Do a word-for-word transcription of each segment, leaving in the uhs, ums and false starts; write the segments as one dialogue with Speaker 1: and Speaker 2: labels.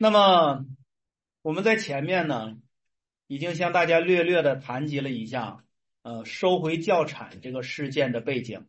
Speaker 1: 那么我们在前面呢，已经向大家略略的谈及了一下，呃，收回教产这个事件的背景。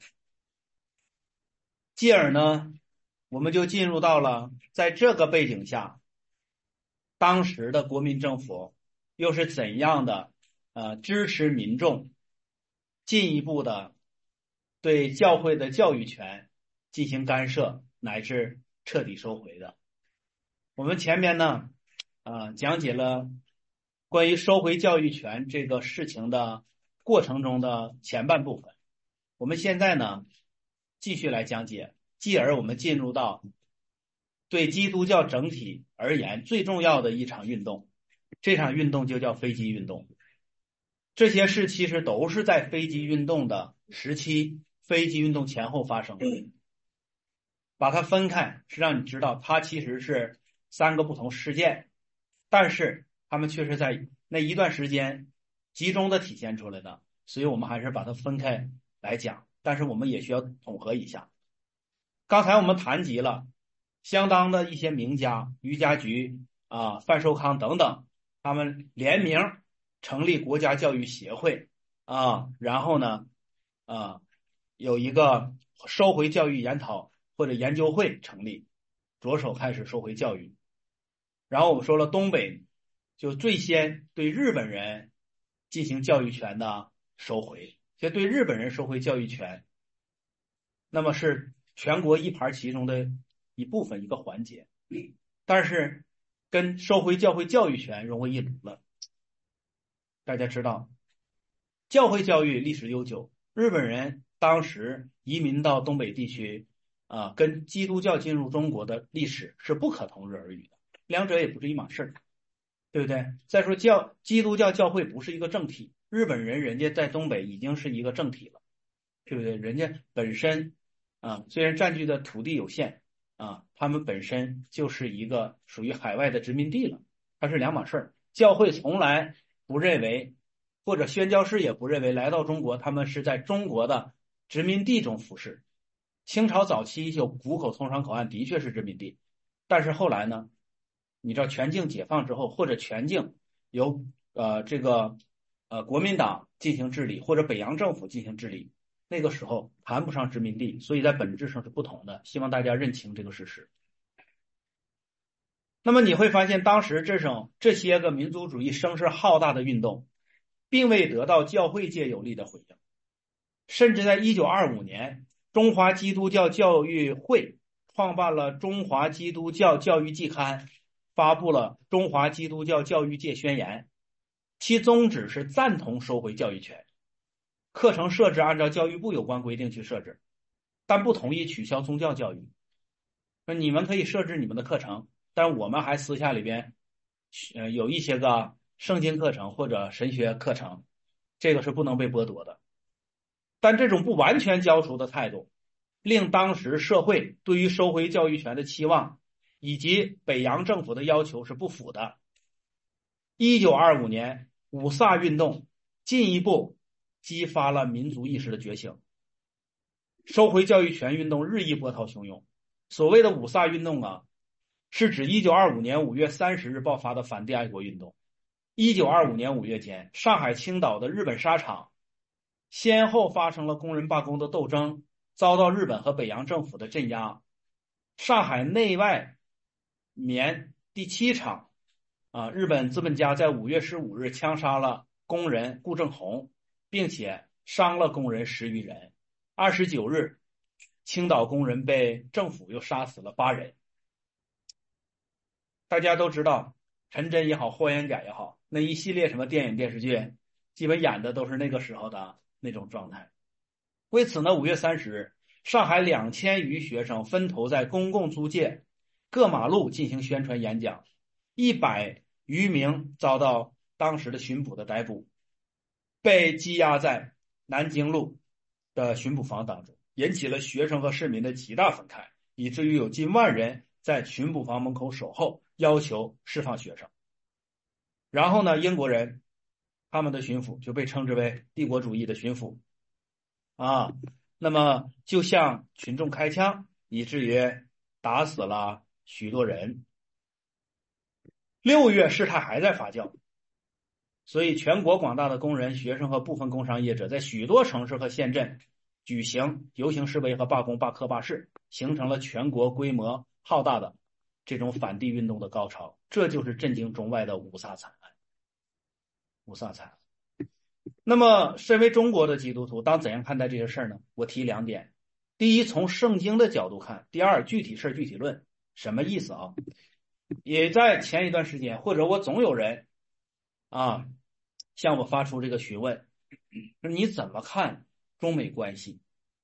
Speaker 1: 继而呢，我们就进入到了在这个背景下，当时的国民政府又是怎样的呃支持民众进一步的对教会的教育权进行干涉乃至彻底收回的。我们前面呢，呃，讲解了关于收回教育权这个事情的过程中的前半部分。我们现在呢，继续来讲解，继而我们进入到对基督教整体而言最重要的一场运动，这场运动就叫飞机运动。这些事其实都是在飞机运动的时期，飞机运动前后发生的。把它分开是让你知道它其实是三个不同事件，但是它们却是在那一段时间集中的体现出来的，所以我们还是把它分开来讲，但是我们也需要统合一下。刚才我们谈及了相当的一些名家，于家驹啊、范寿康等等，他们联名成立国家教育协会啊，然后呢啊有一个收回教育研讨或者研究会成立，着手开始收回教育。然后我们说了，东北就最先对日本人进行教育权的收回，就对日本人收回教育权，那么是全国一盘棋中的一部分一个环节，但是跟收回教会教育权融为一炉了。大家知道，教会教育历史悠久，日本人当时移民到东北地区啊，跟基督教进入中国的历史是不可同日而语的，两者也不是一码事儿，对不对？再说教基督教教会不是一个政体，日本人人家在东北已经是一个政体了，对不对？人家本身啊，虽然占据的土地有限啊，他们本身就是一个属于海外的殖民地了，它是两码事儿。教会从来不认为，或者宣教士也不认为来到中国，他们是在中国的殖民地中服侍。清朝早期有谷口通商口岸的确是殖民地，但是后来呢，你知道全境解放之后，或者全境由呃这个呃国民党进行治理，或者北洋政府进行治理，那个时候谈不上殖民地，所以在本质上是不同的，希望大家认清这个事实。那么你会发现，当时这种这些个民族主义声势浩大的运动，并未得到教会界有力的回应，甚至在一九二五年，中华基督教教育会创办了《中华基督教教育季刊》，发布了《中华基督教教育界宣言》，其宗旨是赞同收回教育权，课程设置按照教育部有关规定去设置，但不同意取消宗教教育。说你们可以设置你们的课程，但我们还私下里边呃有一些个圣经课程或者神学课程，这个是不能被剥夺的。但这种不完全交出的态度，令当时社会对于收回教育权的期望以及北洋政府的要求是不符的。一九二五年五卅运动进一步激发了民族意识的觉醒，收回教育权运动日益波涛汹涌。所谓的五卅运动啊，是指一九二五年五月三十日爆发的反帝爱国运动。一九二五年五月间，上海青岛的日本纱厂先后发生了工人罢工的斗争，遭到日本和北洋政府的镇压。上海内外棉第七厂啊，日本资本家在五月十五日枪杀了工人顾正宏，并且伤了工人十余人。二十九日，青岛工人被政府又杀死了八人。大家都知道，陈真也好，霍元甲也好，那一系列什么电影电视剧，基本演的都是那个时候的那种状态。为此呢，五月三十日，上海两千余学生分头在公共租界各马路进行宣传演讲，一百余名遭到当时的巡捕的逮捕，被羁押在南京路的巡捕房当中，引起了学生和市民的极大愤慨，以至于有近万人在巡捕房门口守候，要求释放学生。然后呢，英国人他们的巡抚就被称之为帝国主义的巡抚啊，那么就向群众开枪，以至于打死了许多人。 六月事态还在发酵，所以全国广大的工人、学生和部分工商业者在许多城市和县镇举行游行示威和罢工、罢课、罢市，形成了全国规模浩大的这种反帝运动的高潮。这就是震惊中外的五卅惨案。五卅惨案。那么，身为中国的基督徒，当怎样看待这些事儿呢？我提两点：第一，从圣经的角度看；第二，具体事具体论。什么意思啊？也在前一段时间，或者我总有人啊向我发出这个询问，说你怎么看中美关系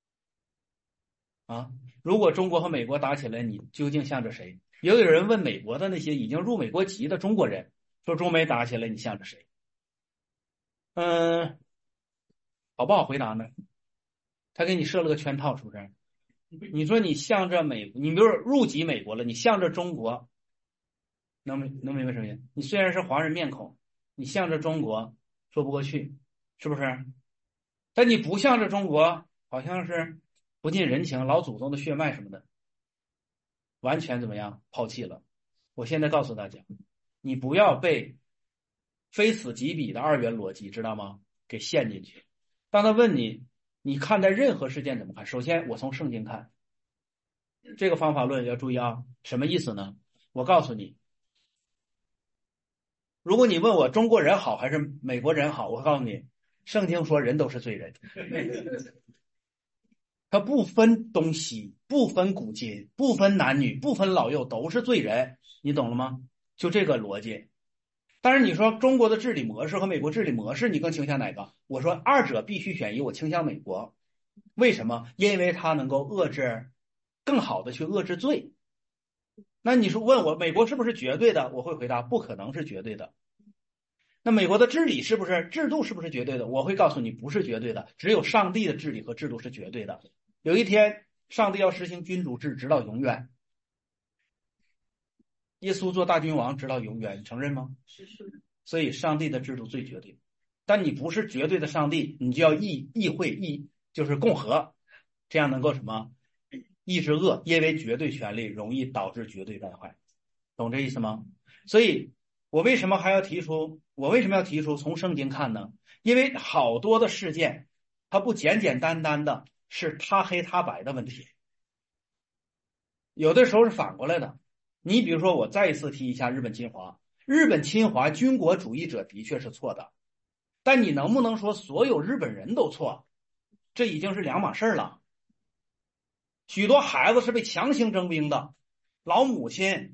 Speaker 1: 啊？如果中国和美国打起来，你究竟向着谁？也有人问美国的那些已经入美国籍的中国人，说中美打起来，你向着谁？嗯，好不好回答呢？他给你设了个圈套，是不是？你说你向着美，你比如说入籍美国了，你向着中国，能明能明白什么意思？你虽然是华人面孔，你向着中国说不过去，是不是？但你不向着中国，好像是不近人情，老祖宗的血脉什么的，完全怎么样抛弃了。我现在告诉大家，你不要被非此即彼的二元逻辑，知道吗？给陷进去。当他问你，你看待任何事件怎么看？首先，我从圣经看，这个方法论要注意啊，什么意思呢？我告诉你，如果你问我中国人好还是美国人好，我告诉你，圣经说人都是罪人，他不分东西，不分古今，不分男女，不分老幼，都是罪人，你懂了吗？就这个逻辑。但是你说中国的治理模式和美国治理模式，你更倾向哪个？我说二者必须选一，我倾向美国。为什么？因为它能够遏制，更好的去遏制罪。那你说问我美国是不是绝对的？我会回答不可能是绝对的。那美国的治理是不是制度是不是绝对的？我会告诉你不是绝对的，只有上帝的治理和制度是绝对的。有一天上帝要实行君主制，直到永远。耶稣做大君王直到永远，你承认吗？是是。所以上帝的制度最绝对，但你不是绝对的上帝，你就要议议会议就是共和，这样能够什么抑制恶，因为绝对权力容易导致绝对败坏，懂这意思吗？所以我为什么还要提出，我为什么要提出从圣经看呢？因为好多的事件，它不简简单单的是他黑他白的问题，有的时候是反过来的。你比如说，我再一次提一下日本侵华，日本侵华军国主义者的确是错的，但你能不能说所有日本人都错？这已经是两码事了。许多孩子是被强行征兵的，老母亲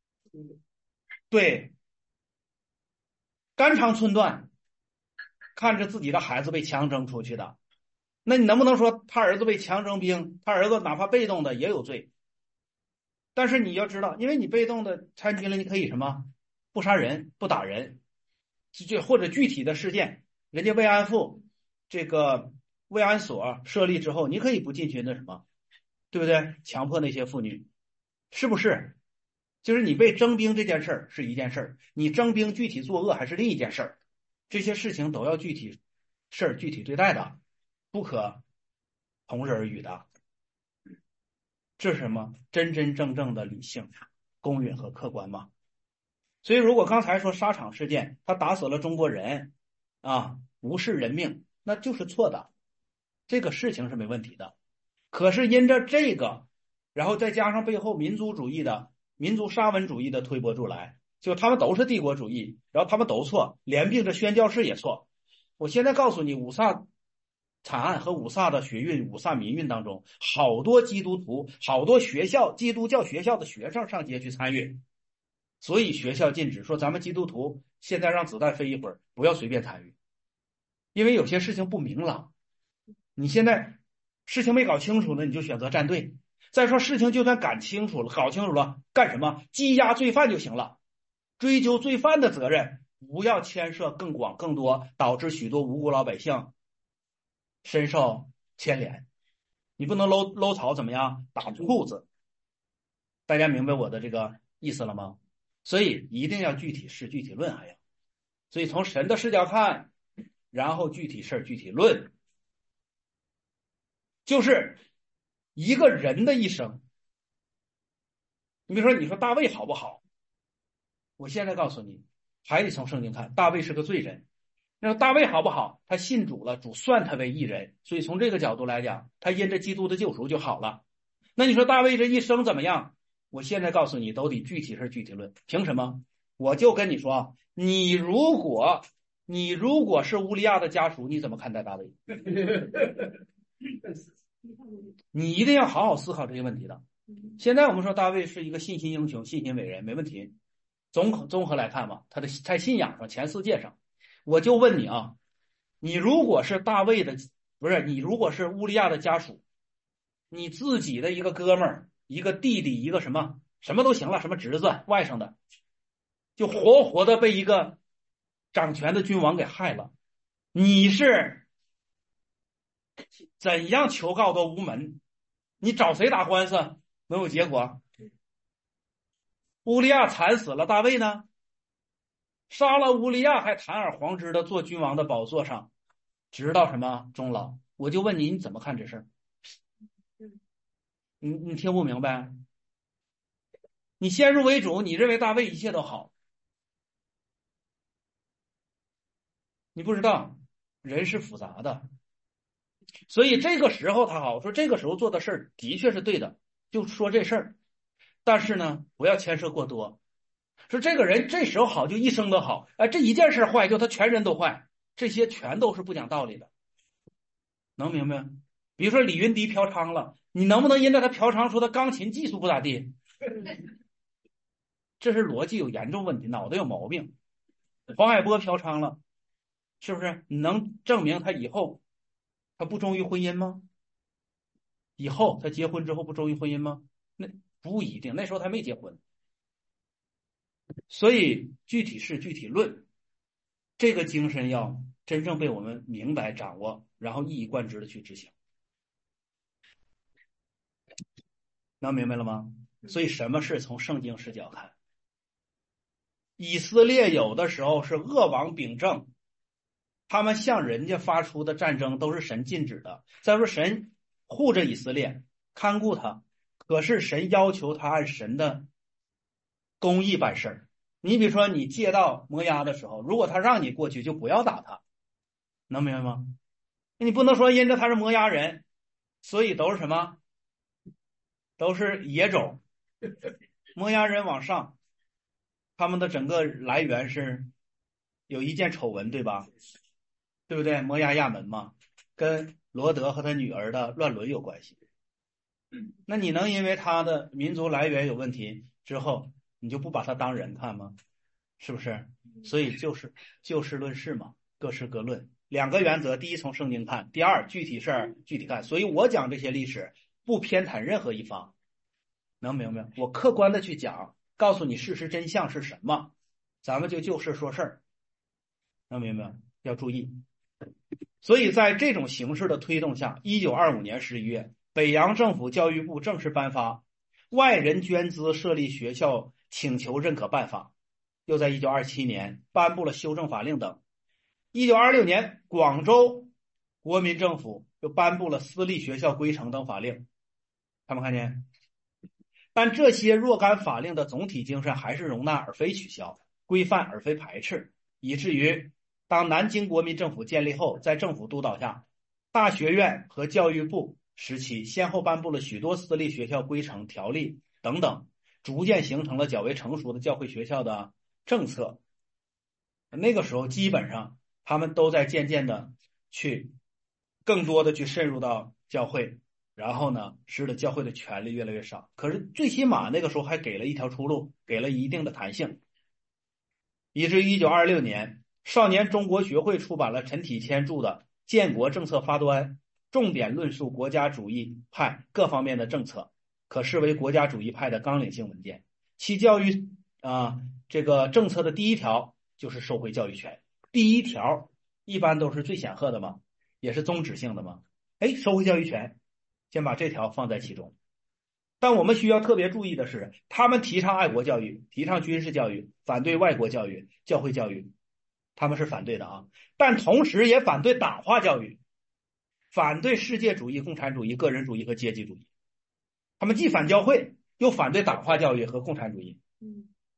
Speaker 1: 对肝肠寸断，看着自己的孩子被强征出去的，那你能不能说他儿子被强征兵，他儿子哪怕被动的也有罪？但是你要知道，因为你被动的参军了，你可以什么不杀人、不打人，这或者具体的事件，人家慰安妇这个慰安所设立之后，你可以不进去那什么，对不对？强迫那些妇女，是不是？就是你被征兵这件事儿是一件事儿，你征兵具体作恶还是另一件事儿，这些事情都要具体事儿具体对待的，不可同日而语的。这是什么？真真正正的理性、公允和客观吗？所以，如果刚才说沙场事件，他打死了中国人，啊，无视人命，那就是错的。这个事情是没问题的。可是因着这个，然后再加上背后民族主义的、民族沙文主义的推波助澜，就他们都是帝国主义，然后他们都错，连并着宣教士也错。我现在告诉你，五卅惨案和五卅的学运、五卅民运当中，好多基督徒、好多学校、基督教学校的学生上街去参与，所以学校禁止说咱们基督徒现在让子弹飞一会儿，不要随便参与，因为有些事情不明朗，你现在事情没搞清楚呢，你就选择站队。再说事情就算搞清楚了、搞清楚了，干什么？羁押罪犯就行了，追究罪犯的责任，不要牵涉更广、更多，导致许多无辜老百姓深受牵连。你不能搂搂草怎么样打裤子？大家明白我的这个意思了吗？所以一定要具体事具体论，还要所以从神的视角看，然后具体事具体论，就是一个人的一生。你比如说，你说大卫好不好？ 我现在告诉你，还得从圣经看，大卫是个罪人。那大卫好不好？他信主了，主算他为义人，所以从这个角度来讲，他因着基督的救赎就好了。那你说大卫这一生怎么样？我现在告诉你，都得具体事具体论。凭什么？我就跟你说啊，你如果你如果是乌利亚的家属，你怎么看待大卫？你一定要好好思考这些问题的。现在我们说大卫是一个信心英雄、信心伟人，没问题。综综合来看嘛，他的在信仰上、前四界上，我就问你啊，你如果是大卫的，不是你如果是乌利亚的家属，你自己的一个哥们儿、一个弟弟、一个什么什么都行了，什么侄子、外甥的，就活活的被一个掌权的君王给害了，你是怎样求告都无门，你找谁打官司能有结果？乌利亚惨死了，大卫呢？杀了乌利亚还堂而皇之的坐君王的宝座上，直到什么终老？我就问你，你怎么看这事儿？你你听不明白？你先入为主，你认为大卫一切都好，你不知道人是复杂的，所以这个时候他好说，这个时候做的事儿的确是对的，就说这事儿，但是呢，不要牵涉过多。说这个人这时候好就一生都好，哎，这一件事坏就他全人都坏，这些全都是不讲道理的，能明白？比如说李云迪嫖娼了，你能不能因着他嫖娼说他钢琴技术不咋地？这是逻辑有严重问题，脑袋有毛病。黄海波嫖娼了，是不是？你能证明他以后他不忠于婚姻吗？以后他结婚之后不忠于婚姻吗？那不一定，那时候他没结婚。所以具体事具体论，这个精神要真正被我们明白掌握，然后一以贯之的去执行。能明白了吗？所以什么是从圣经视角看？以色列有的时候是恶王秉政，他们向人家发出的战争都是神禁止的。再说神护着以色列，看顾他，可是神要求他按神的公义办事儿。你比如说你借到摩押的时候，如果他让你过去，就不要打他，能明白吗？你不能说因着他是摩押人，所以都是什么？都是野种。摩押人往上，他们的整个来源是有一件丑闻，对吧？对不对？摩押亚门嘛，跟罗德和他女儿的乱伦有关系。那你能因为他的民族来源有问题之后，你就不把他当人看吗？是不是？所以就是就事论事嘛，各事各论。两个原则：第一，从圣经看；第二，具体事儿具体看。所以我讲这些历史不偏袒任何一方，能明白？我客观的去讲，告诉你事实真相是什么，咱们就就事说事儿，能明白？要注意。所以在这种形势的推动下，一九二五年十一月，北洋政府教育部正式颁发外人捐资设立学校请求认可办法，又在一九二七年颁布了修正法令等。一九二六年，广州国民政府又颁布了私立学校规程等法令，看没看见？但这些若干法令的总体精神还是容纳而非取消，规范而非排斥，以至于当南京国民政府建立后，在政府督导下，大学院和教育部时期先后颁布了许多私立学校规程、条例等等，逐渐形成了较为成熟的教会学校的政策。那个时候基本上他们都在渐渐的去更多的去渗入到教会，然后呢使得教会的权力越来越少，可是最起码那个时候还给了一条出路，给了一定的弹性，以至于一九二六年少年中国学会出版了陈体谦著的《建国政策发端》，重点论述国家主义派各方面的政策，可视为国家主义派的纲领性文件。其教育啊，这个政策的第一条就是收回教育权。第一条一般都是最显赫的嘛，也是宗旨性的嘛。哎，收回教育权，先把这条放在其中。但我们需要特别注意的是，他们提倡爱国教育，提倡军事教育，反对外国教育、教会教育，他们是反对的啊。但同时也反对党化教育，反对世界主义、共产主义、个人主义和阶级主义。他们既反教会，又反对党化教育和共产主义。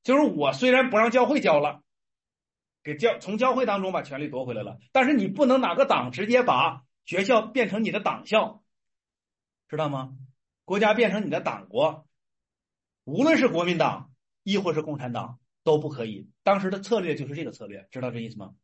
Speaker 1: 就是我虽然不让教会教了，给教从教会当中把权力夺回来了，但是你不能哪个党直接把学校变成你的党校，知道吗？国家变成你的党国，无论是国民党亦或是共产党都不可以。当时的策略就是这个策略，知道这意思吗？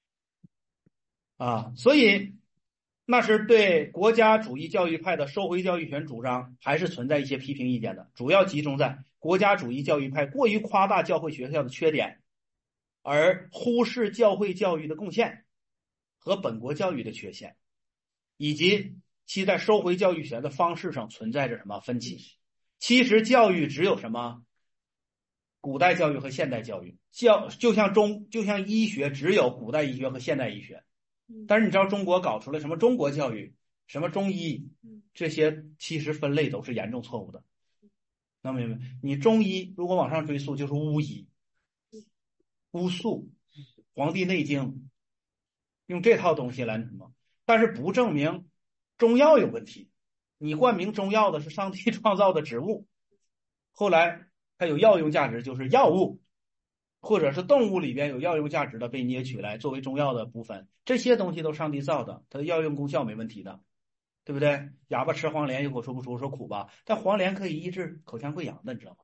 Speaker 1: 啊，所以那是对国家主义教育派的收回教育权主张还是存在一些批评意见的，主要集中在国家主义教育派过于夸大教会学校的缺点，而忽视教会教育的贡献和本国教育的缺陷，以及其在收回教育权的方式上存在着什么分歧。其实教育只有什么古代教育和现代教育，教就像中就像医学只有古代医学和现代医学。但是你知道中国搞出来什么中国教育，什么中医，这些其实分类都是严重错误的。能明白？你中医如果往上追溯就是巫医、巫术、黄帝内经，用这套东西来什么？但是不证明中药有问题。你冠名中药的是上帝创造的植物，后来它有药用价值，就是药物。或者是动物里边有药用价值的被捏取来作为中药的部分，这些东西都上帝造的，它的药用功效没问题的，对不对？哑巴吃黄连有口说不出，说苦吧，但黄连可以医治口腔溃疡的，你知道吗？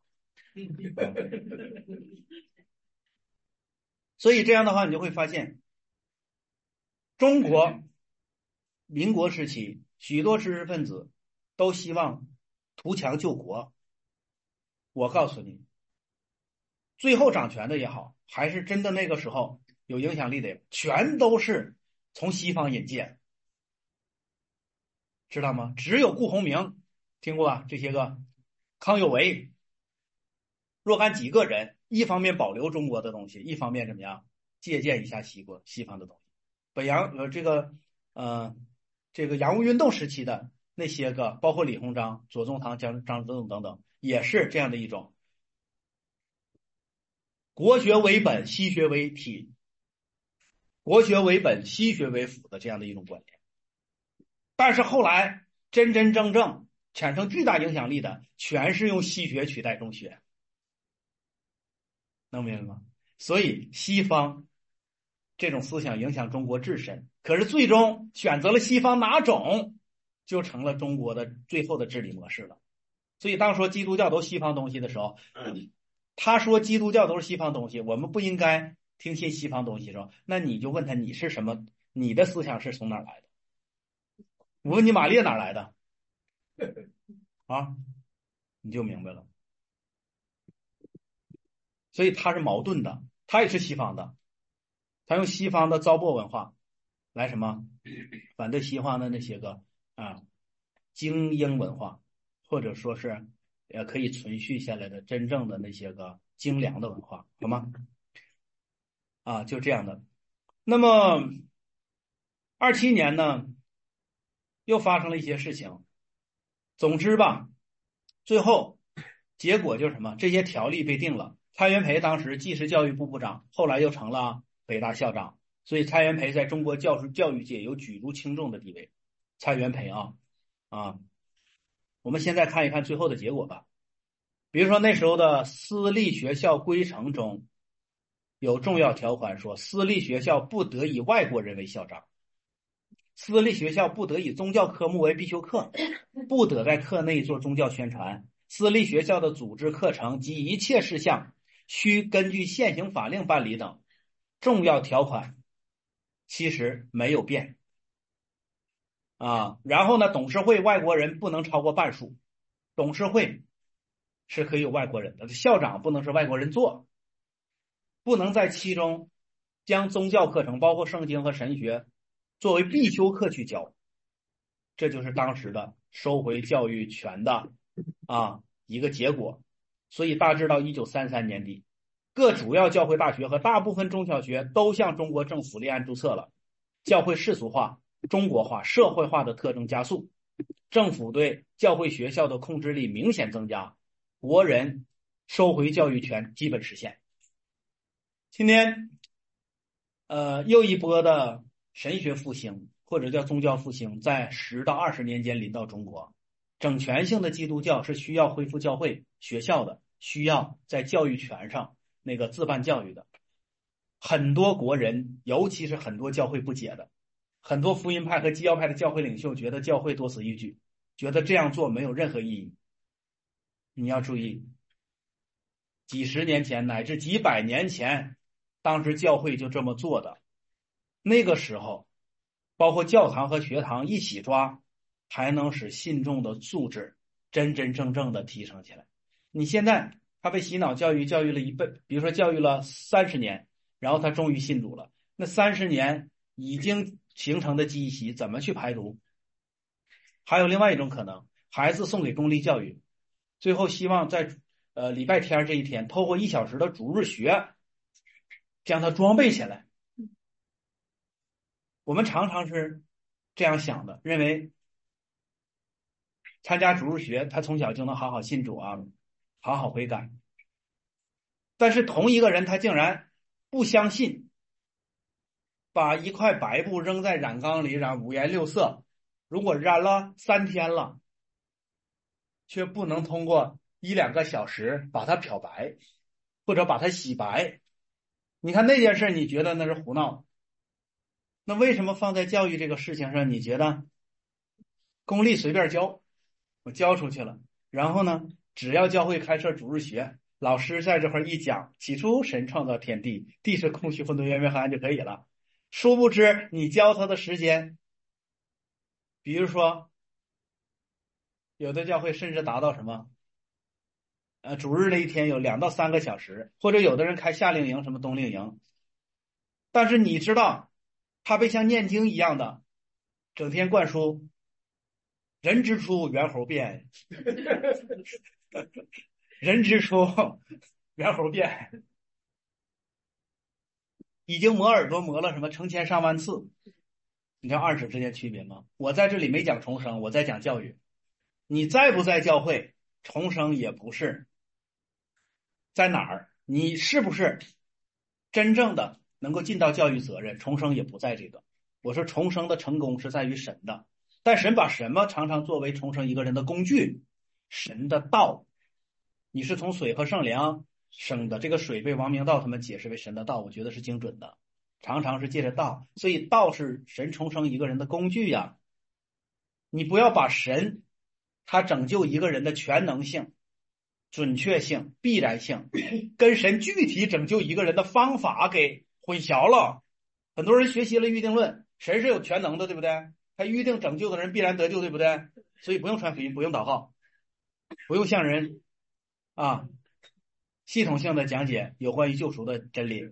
Speaker 1: 所以这样的话，你就会发现，中国民国时期许多知识分子都希望图强救国。我告诉你，最后掌权的也好，还是真的那个时候有影响力的，全都是从西方引荐，知道吗？只有顾鸿铭听过吧？这些个康有为，若干几个人，一方面保留中国的东西，一方面怎么样借鉴一下西国西方的东西。北洋呃这个呃这个洋务运动时期的那些个，包括李鸿章、左宗棠、张张之洞等等，也是这样的一种。国学为本，西学为体；国学为本，西学为辅的这样的一种观点。但是后来真真正正产生巨大影响力的，全是用西学取代中学，能明白吗？所以西方这种思想影响中国至深，可是最终选择了西方哪种，就成了中国的最后的治理模式了。所以当说基督教都西方东西的时候，他说基督教都是西方东西，我们不应该听信西方东西的时候，那你就问他你是什么，你的思想是从哪来的？我问你马列哪来的啊？你就明白了。所以他是矛盾的，他也是西方的，他用西方的糟粕文化来什么反对西方的那些个啊精英文化，或者说是也可以存续下来的真正的那些个精良的文化，好吗？啊，就这样的。那么二七年呢，又发生了一些事情。总之吧，最后结果就是什么？这些条例被定了。蔡元培当时既是教育部部长，后来又成了北大校长，所以蔡元培在中国教师教育界有举足轻重的地位。蔡元培啊啊，我们现在看一看最后的结果吧。比如说那时候的私立学校规程中有重要条款说，私立学校不得以外国人为校长，私立学校不得以宗教科目为必修课，不得在课内做宗教宣传。私立学校的组织课程及一切事项需根据现行法令办理等重要条款，其实没有变啊。然后呢，董事会外国人不能超过半数，董事会是可以有外国人的，校长不能是外国人做，不能在其中将宗教课程，包括圣经和神学作为必修课去教。这就是当时的收回教育权的啊一个结果。所以大致到一九三三年底，各主要教会大学和大部分中小学都向中国政府立案注册了，教会世俗化、中国化、社会化的特征加速，政府对教会学校的控制力明显增加，国人收回教育权基本实现。今天呃又一波的神学复兴或者叫宗教复兴，在十到二十年间临到中国。整全性的基督教是需要恢复教会学校的，需要在教育权上那个自办教育的。很多国人，尤其是很多教会不解的，很多福音派和基要派的教会领袖觉得教会多此一举，觉得这样做没有任何意义。你要注意，几十年前乃至几百年前，当时教会就这么做的。那个时候，包括教堂和学堂一起抓，才能使信众的素质真真正正的提升起来。你现在他被洗脑教育教育了一辈，比如说教育了三十年，然后他终于信主了，那三十年已经形成的积习怎么去排毒？还有另外一种可能，孩子送给公立教育，最后希望在呃礼拜天这一天，透过一小时的主日学，将他装备起来。我们常常是这样想的，认为参加主日学，他从小就能好好信主啊，好好悔改。但是同一个人，他竟然不相信，把一块白布扔在染缸里染五颜六色，如果染了三天了，却不能通过一两个小时把它漂白，或者把它洗白。你看那件事，你觉得那是胡闹？那为什么放在教育这个事情上，你觉得公立随便教，我教出去了，然后呢，只要教会开设主日学，老师在这块一讲，起初神创造天地，地是空虚混沌渊源黑暗就可以了。殊不知你教他的时间，比如说有的教会甚至达到什么呃，主日那一天有两到三个小时，或者有的人开夏令营，什么冬令营。但是你知道，他被像念经一样的整天灌输人之初猿猴变，人之初猿猴变，已经磨耳朵磨了什么成千上万次。你知道二者之间区别吗？我在这里没讲重生，我在讲教育。你在不在教会，重生也不是在哪儿，你是不是真正的能够尽到教育责任，重生也不在这个。我说重生的成功是在于神的，但神把什么常常作为重生一个人的工具？神的道。你是从水和圣灵生的，这个水被王明道他们解释为神的道，我觉得是精准的，常常是借着道，所以道是神重生一个人的工具呀。你不要把神他拯救一个人的全能性、准确性、必然性跟神具体拯救一个人的方法给混淆了。很多人学习了预定论，神是有全能的，对不对？他预定拯救的人必然得救，对不对？所以不用传福音，不用祷告，不用向人啊系统性的讲解有关于救赎的真理。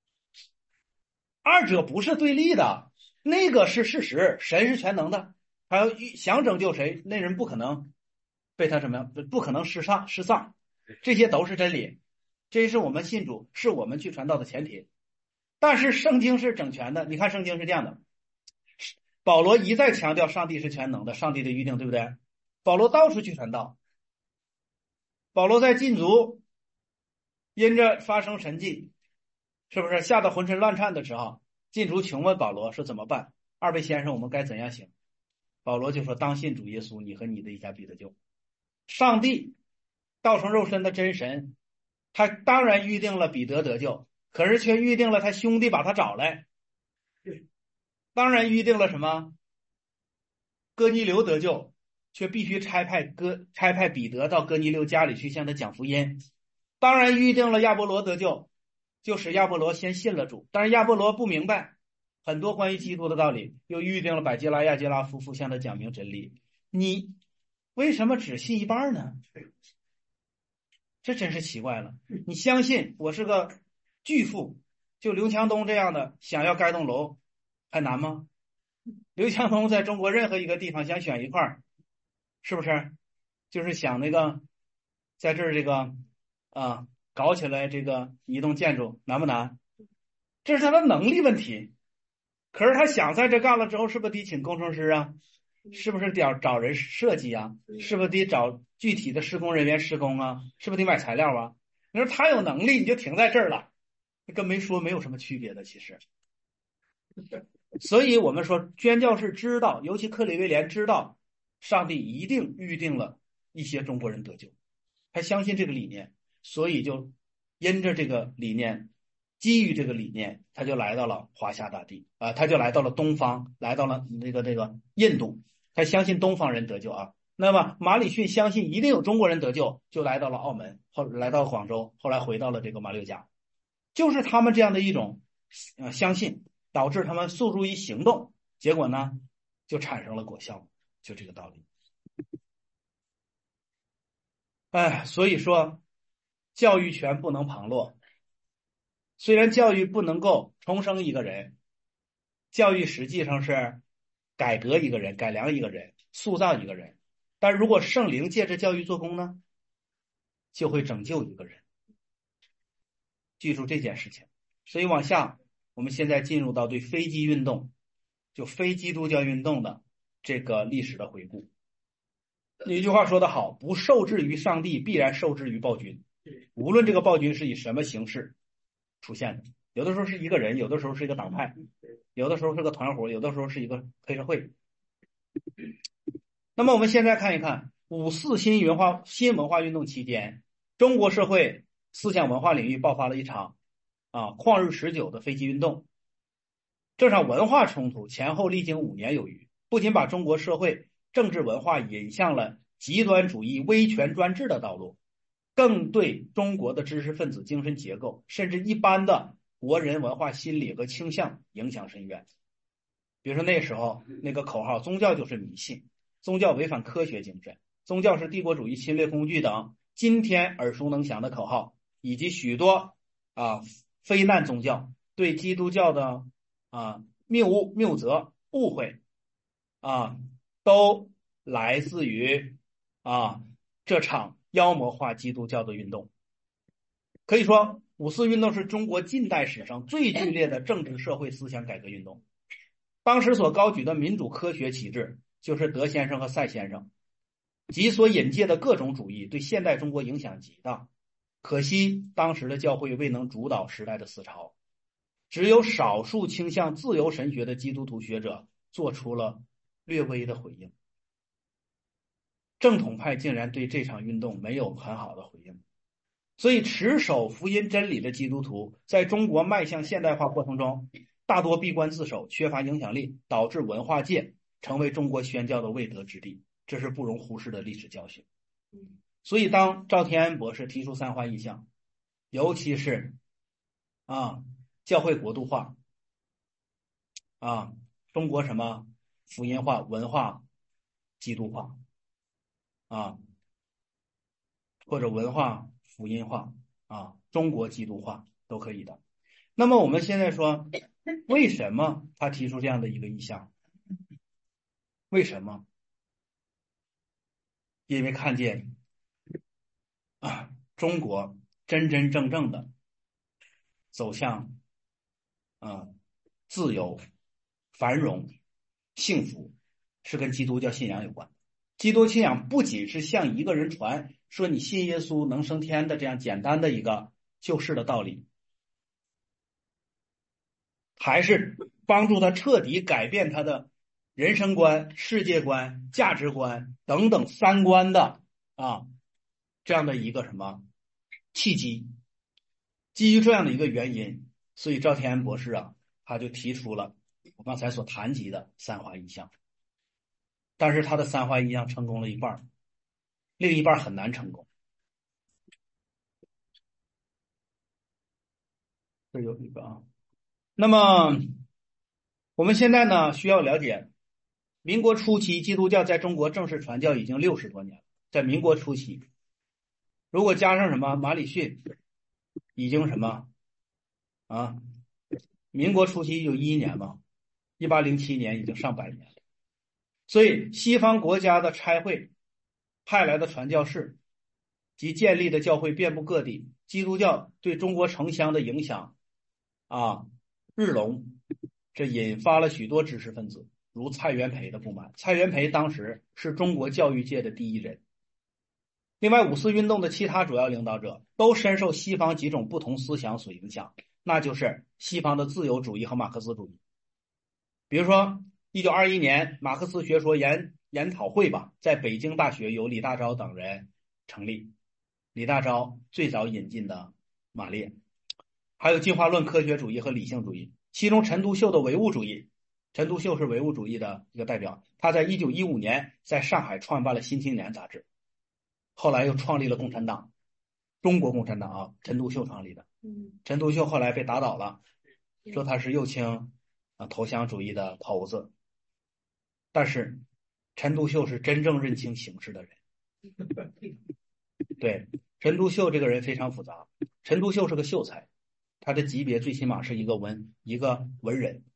Speaker 1: 二者不是对立的，那个是事实，神是全能的，他要想拯救谁，那人不可能被他什么样，不可能失丧失丧，这些都是真理，这是我们信主，是我们去传道的前提。但是圣经是整全的，你看圣经是这样的，保罗一再强调上帝是全能的，上帝的预定，对不对？保罗到处去传道，保罗在禁足因着发生神迹，是不是吓得浑身乱颤的时候，禁足穷问保罗说怎么办？二位先生，我们该怎样行？保罗就说当信主耶稣，你和你的一家必得救。上帝道成肉身的真神，他当然预定了彼得得救，可是却预定了他兄弟把他找来，当然预定了什么？哥尼流得救，却必须差派哥差派彼得到哥尼流家里去向他讲福音。当然预定了亚波罗得救，就使亚波罗先信了主，但是亚波罗不明白很多关于基督的道理，又预定了百基拉、亚基拉夫妇向他讲明真理。你为什么只信一半呢？这真是奇怪了。你相信我是个巨富，就刘强东这样的想要盖栋楼还难吗？刘强东在中国任何一个地方想选一块，是不是就是想那个在这儿这个啊搞起来这个一栋建筑难不难？这是他的能力问题。可是他想在这干了之后，是不是得请工程师啊？是不是得找人设计啊？是不是得找具体的施工人员施工啊？是不是得买材料啊？你说他有能力，你就停在这儿了，跟没说没有什么区别的，其实。所以我们说宣教士知道，尤其克里威廉知道上帝一定预定了一些中国人得救，他相信这个理念，所以就因着这个理念，基于这个理念，他就来到了华夏大地啊、呃，他就来到了东方，来到了这个这个印度，他相信东方人得救啊。那么马礼逊相信一定有中国人得救，就来到了澳门，后来到广州，后来回到了这个马六甲，就是他们这样的一种呃相信，导致他们诉诸于行动，结果呢就产生了果效，就这个道理。哎，所以说教育权不能旁落。虽然教育不能够重生一个人，教育实际上是改革一个人、改良一个人、塑造一个人，但如果圣灵借着教育做工呢，就会拯救一个人。记住这件事情。所以往下，我们现在进入到对非基运动，就非基督教运动的这个历史的回顾。有一句话说得好，不受制于上帝，必然受制于暴君。无论这个暴君是以什么形式出现的，有的时候是一个人，有的时候是一个党派，有的时候是个团伙，有的时候是一个黑社会。那么我们现在看一看五四新文化新文化运动期间，中国社会思想文化领域爆发了一场啊旷日持久的非基运动。这场文化冲突前后历经五年有余，不仅把中国社会政治文化引向了极端主义威权专制的道路，更对中国的知识分子精神结构，甚至一般的国人文化心理和倾向影响深远。比如说那时候那个口号，宗教就是迷信，宗教违反科学精神，宗教是帝国主义侵略工具等今天耳熟能详的口号，以及许多啊非难宗教对基督教的啊谬误谬责误会啊都来自于啊这场妖魔化基督教的运动。可以说五四运动是中国近代史上最剧烈的政治社会思想改革运动。当时所高举的民主科学旗帜，就是德先生和赛先生及所引介的各种主义，对现代中国影响极大。可惜当时的教会未能主导时代的思潮，只有少数倾向自由神学的基督徒学者做出了略微的回应。正统派竟然对这场运动没有很好的回应，所以持守福音真理的基督徒在中国迈向现代化过程中大多闭关自守，缺乏影响力，导致文化界成为中国宣教的未得之地，这是不容忽视的历史教训。所以当赵天安博士提出三化意向，尤其是啊教会国度化啊中国什么福音化、文化基督化啊或者文化福音化啊中国基督化都可以的。那么我们现在说，为什么他提出这样的一个意向？为什么？因为看见啊，中国真真正正的走向啊自由、繁荣、幸福，是跟基督教信仰有关。基督信仰不仅是向一个人传说你信耶稣能升天的这样简单的一个救世的道理，还是帮助他彻底改变他的人生观、世界观、价值观等等三观的啊这样的一个什么契机。基于这样的一个原因，所以赵天安博士啊，他就提出了我刚才所谈及的三化意向。但是他的三化意向成功了一半，另一半很难成功。这有一个啊。那么我们现在呢，需要了解，民国初期基督教在中国正式传教已经六十多年了。在民国初期，如果加上什么马礼逊，已经什么啊？民国初期有一一年嘛，一八零七年已经上百年了。所以西方国家的差会派来的传教士及建立的教会遍布各地，基督教对中国城乡的影响啊日隆，这引发了许多知识分子如蔡元培的不满。蔡元培当时是中国教育界的第一人。另外五四运动的其他主要领导者都深受西方几种不同思想所影响，那就是西方的自由主义和马克思主义。比如说一九二一年马克思学说研研讨会吧，在北京大学由李大钊等人成立。李大钊最早引进的马列，还有进化论科学主义和理性主义。其中陈独秀的唯物主义，陈独秀是唯物主义的一个代表，他在一九一五年在上海创办了《新青年》杂志，后来又创立了共产党，中国共产党啊，陈独秀创立的。陈独秀后来被打倒了，说他是右倾啊投降主义的头子，但是陈独秀是真正认清形势的人。对，陈独秀这个人非常复杂，陈独秀是个秀才，他的级别最起码是一个文一个文人。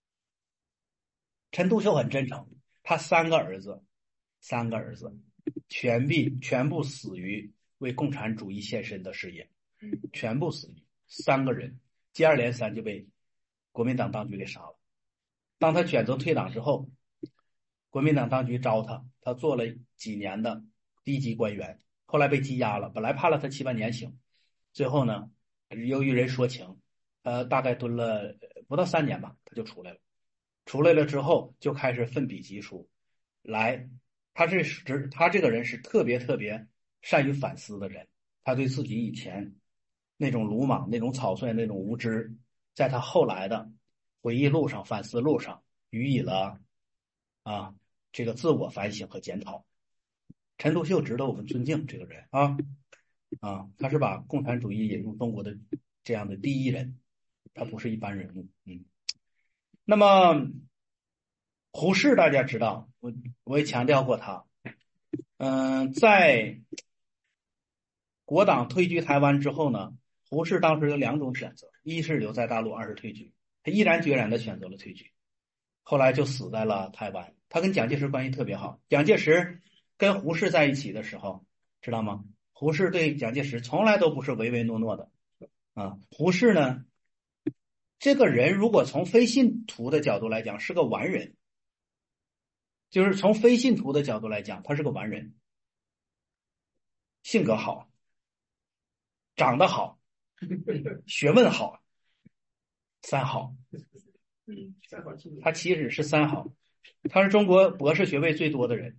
Speaker 1: 陈独秀很真诚，他三个儿子，三个儿子全必全部死于为共产主义献身的事业，全部死于，三个人接二连三就被国民党当局给杀了。当他选择退党之后，国民党当局招他，他做了几年的低级官员，后来被羁押了，本来判了他七八年刑，最后呢，由于人说情，呃，大概蹲了不到三年吧，他就出来了。出来了之后，就开始奋笔疾书，来，他是指他这个人是特别特别善于反思的人，他对自己以前那种鲁莽、那种草率、那种无知，在他后来的回忆录上、反思录上予以了啊这个自我反省和检讨。陈独秀值得我们尊敬，这个人啊啊，他是把共产主义引入中国的这样的第一人，他不是一般人物，嗯。那么胡适大家知道，我我也强调过他，嗯、呃，在国党退居台湾之后呢，胡适当时有两种选择，一是留在大陆，二是退居，他毅然决然的选择了退居，后来就死在了台湾。他跟蒋介石关系特别好，蒋介石跟胡适在一起的时候，知道吗？胡适对蒋介石从来都不是唯唯诺诺的啊，胡适呢，这个人如果从非信徒的角度来讲是个完人，就是从非信徒的角度来讲他是个完人，性格好，长得好，学问好，三好。他其实是三好，他是中国博士学位最多的人，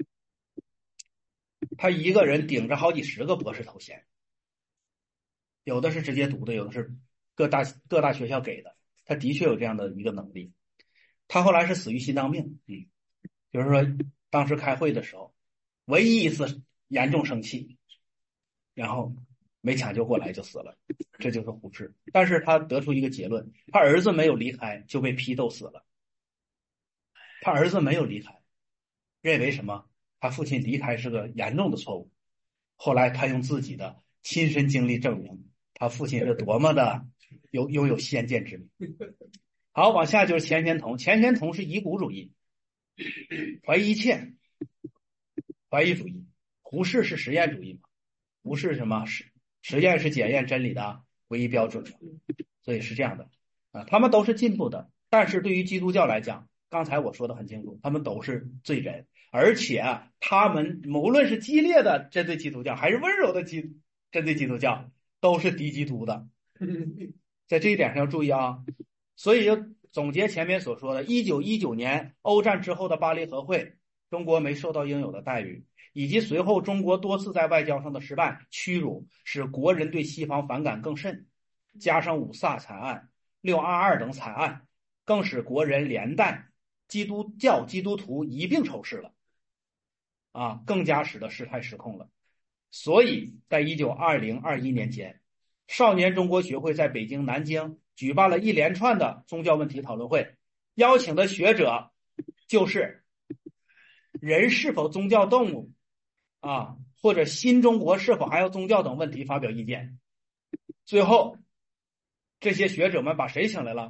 Speaker 1: 他一个人顶着好几十个博士头衔，有的是直接读的，有的是各大各大学校给的，他的确有这样的一个能力。他后来是死于心脏病，嗯，就是说当时开会的时候，唯一一次严重生气，然后没抢救过来就死了，这就是胡适。但是他得出一个结论，他儿子没有离开就被批斗死了，他儿子没有离开，认为什么？他父亲离开是个严重的错误。后来他用自己的亲身经历证明，他父亲是多么的有拥有先见之明。好，往下就是钱玄同。钱玄同是遗骨主义，怀疑一切，怀疑主义。胡适是实验主义嘛？胡适什么？实实验是检验真理的唯一标准，所以是这样的啊。他们都是进步的，但是对于基督教来讲，刚才我说的很清楚，他们都是罪人，而且啊，他们无论是激烈的针对基督教，还是温柔的基针对基督教，都是敌基督的。在这一点上要注意啊。所以就总结前面所说的，一九一九年欧战之后的巴黎和会，中国没受到应有的待遇，以及随后中国多次在外交上的失败、屈辱，使国人对西方反感更甚。加上五卅惨案、六二二等惨案，更使国人连带基督教、基督徒一并仇视了，啊，更加使得事态失控了。所以在一九二零二一年间，少年中国学会在北京、南京举办了一连串的宗教问题讨论会，邀请的学者就是人是否宗教动物啊，或者新中国是否还要宗教等问题发表意见。最后这些学者们把谁请来了？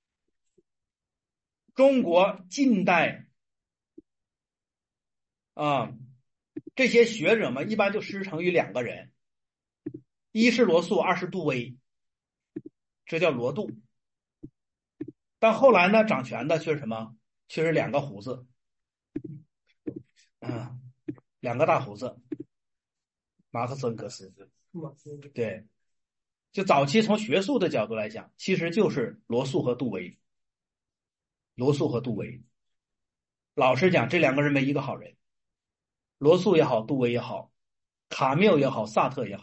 Speaker 1: 中国近代啊，这些学者们一般就师承于两个人，一是罗素，二是杜威，这叫罗杜。但后来呢，掌权的却是什么？却是两个胡子，嗯，两个大胡子，马克思、恩格斯。对，就早期从学术的角度来讲，其实就是罗素和杜威。罗素和杜威，老实讲，这两个人没一个好人。罗素也好，杜威也好，卡缪也好，萨特也好，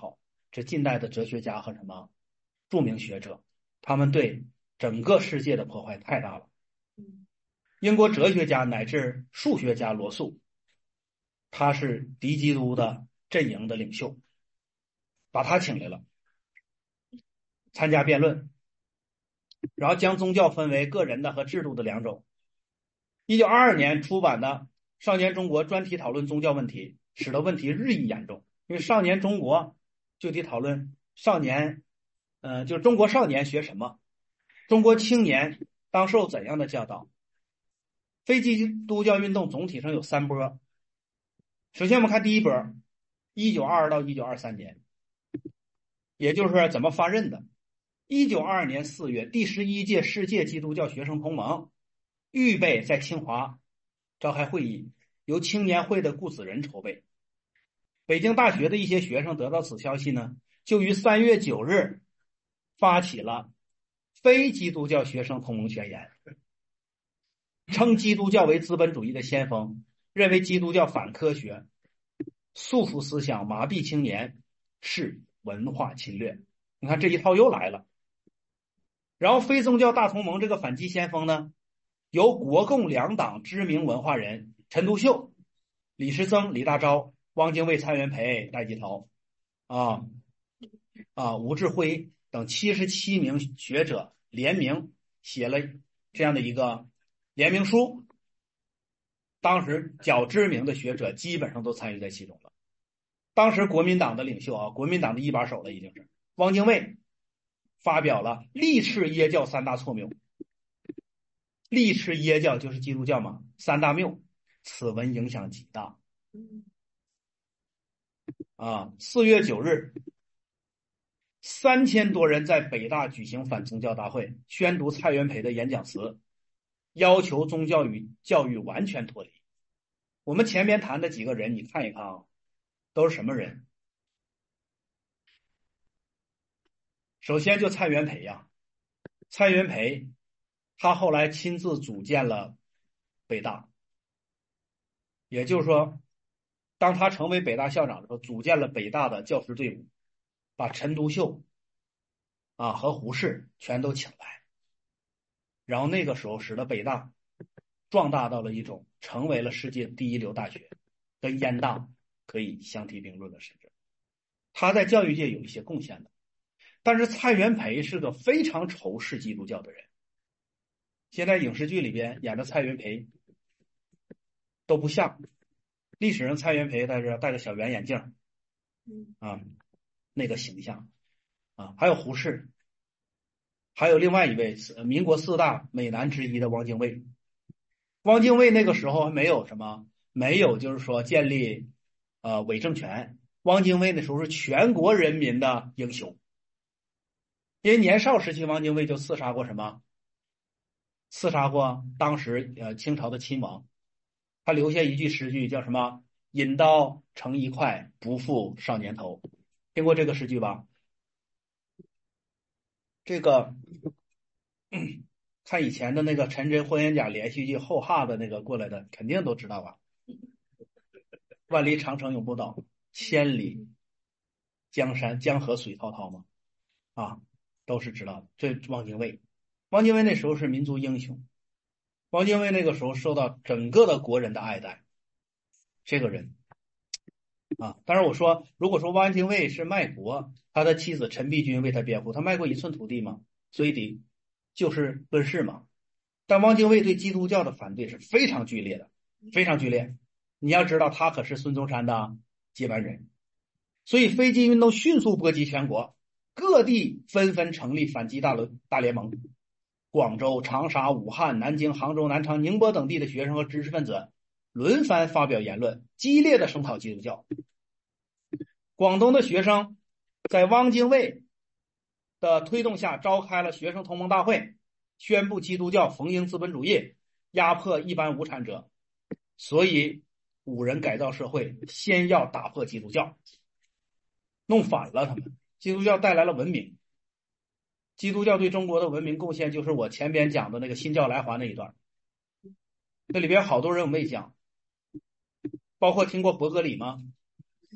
Speaker 1: 这近代的哲学家和什么著名学者，他们对整个世界的破坏太大了。英国哲学家乃至数学家罗素，他是敌基督的阵营的领袖，把他请来了，参加辩论，然后将宗教分为个人的和制度的两种。一九二二年出版的《少年中国》专题讨论宗教问题，使得问题日益严重。因为《少年中国》就得讨论少年，呃，就是中国少年学什么，中国青年当受怎样的教导。非基督教运动总体上有三波。首先我们看第一波，一九二二到一九二三年，也就是说怎么发轫的。一九二二年四月，第十一届世界基督教学生同盟预备在清华召开会议，由青年会的顾子仁筹备。北京大学的一些学生得到此消息呢，就于三月九日发起了非基督教学生同盟宣言，称基督教为资本主义的先锋，认为基督教反科学，束缚思想，麻痹青年，是文化侵略。你看这一套又来了。然后非宗教大同盟这个反击先锋呢，由国共两党知名文化人陈独秀、李时增、李大钊、汪精卫、蔡元培、戴季陶啊啊吴志辉等七十七名学者联名写了这样的一个联名书。当时较知名的学者基本上都参与在其中了。当时国民党的领袖啊，国民党的一把手了，已经是汪精卫发表了历斥耶教三大错谬。历斥耶教就是基督教嘛，三大谬，此文影响极大。啊，四月九日，三千多人在北大举行反宗教大会，宣读蔡元培的演讲词，要求宗教与教育完全脱离。我们前面谈的几个人，你看一看啊，都是什么人？首先就蔡元培呀，蔡元培，他后来亲自组建了北大，也就是说，当他成为北大校长的时候，组建了北大的教师队伍，把陈独秀啊和胡适全都请来，然后那个时候使得北大壮大到了一种成为了世界第一流大学，跟燕大可以相提并论了。甚至他在教育界有一些贡献的。但是蔡元培是个非常仇视基督教的人，现在影视剧里边演的蔡元培都不像，历史上蔡元培他是戴个小圆眼镜啊，那个形象啊，还有胡适，还有另外一位民国四大美男之一的汪精卫。汪精卫那个时候还没有什么，没有就是说建立呃伪政权，汪精卫那时候是全国人民的英雄。因为年少时期汪精卫就刺杀过什么？刺杀过当时呃清朝的亲王，他留下一句诗句叫什么？引刀成一块，不负少年头。听过这个诗句吧？这个看以前的那个陈真霍元甲连续剧《后汉》的那个过来的，肯定都知道吧？万里长城永不倒，千里江山江河水滔滔嘛，啊。都是知道的。这汪精卫，汪精卫那时候是民族英雄，汪精卫那个时候受到整个的国人的爱戴。这个人啊，当然我说，如果说汪精卫是卖国，他的妻子陈璧君为他辩护，他卖过一寸土地吗？所以得就事论事嘛。但汪精卫对基督教的反对是非常剧烈的，非常剧烈。你要知道，他可是孙中山的接班人，所以非基运动迅速波及全国。各地纷纷成立反击大轮大联盟，广州、长沙、武汉、南京、杭州、南昌、宁波等地的学生和知识分子轮番发表言论，激烈的声讨基督教。广东的学生在汪精卫的推动下召开了学生同盟大会，宣布基督教逢迎资本主义，压迫一般无产者。所以五人改造社会，先要打破基督教，弄反了他们。基督教带来了文明，基督教对中国的文明贡献就是我前边讲的那个新教来华那一段，这里边好多人我没讲，包括听过伯格里吗？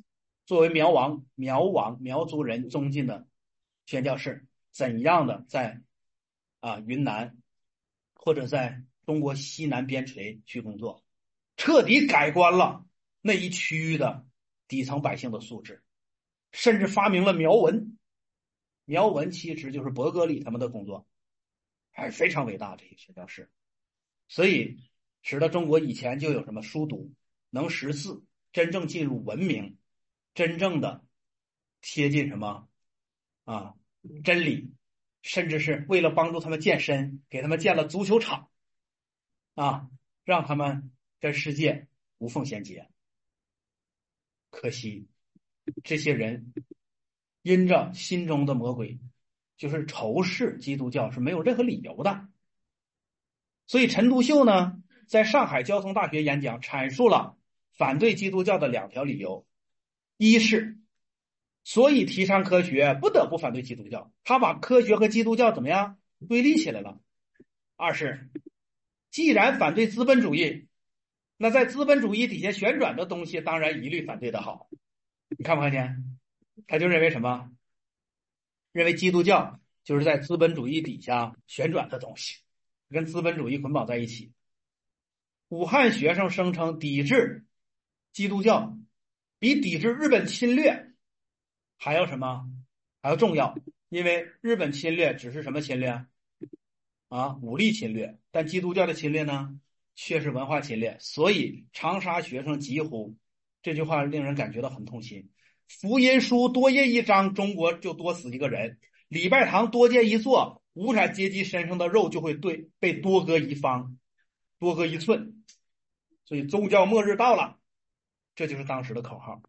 Speaker 1: 作为苗王、苗王、苗族人宗近的宣教士，怎样的在啊云南或者在中国西南边陲去工作，彻底改观了那一区域的底层百姓的素质，甚至发明了苗文。苗文其实就是伯格里他们的工作，还是非常伟大这些宣教士，所以使得中国以前就有什么书读，能识字，真正进入文明，真正的贴近什么啊真理，甚至是为了帮助他们健身，给他们建了足球场啊，让他们跟世界无缝衔接。可惜这些人因着心中的魔鬼，就是仇视基督教，是没有任何理由的。所以陈独秀呢，在上海交通大学演讲阐述了反对基督教的两条理由。一是所以提倡科学不得不反对基督教，他把科学和基督教怎么样对立起来了。二是既然反对资本主义，那在资本主义底下旋转的东西当然一律反对的好。你看不看见？他就认为什么？认为基督教就是在资本主义底下旋转的东西，跟资本主义捆绑在一起。武汉学生声称抵制基督教比抵制日本侵略还要什么？还要重要，因为日本侵略只是什么侵略啊？武力侵略，但基督教的侵略呢，却是文化侵略。所以长沙学生疾呼，这句话令人感觉到很痛心。福音书多印一张，中国就多死一个人；礼拜堂多建一座，无产阶级身上的肉就会对被多割一方，多割一寸。所以宗教末日到了，这就是当时的口号。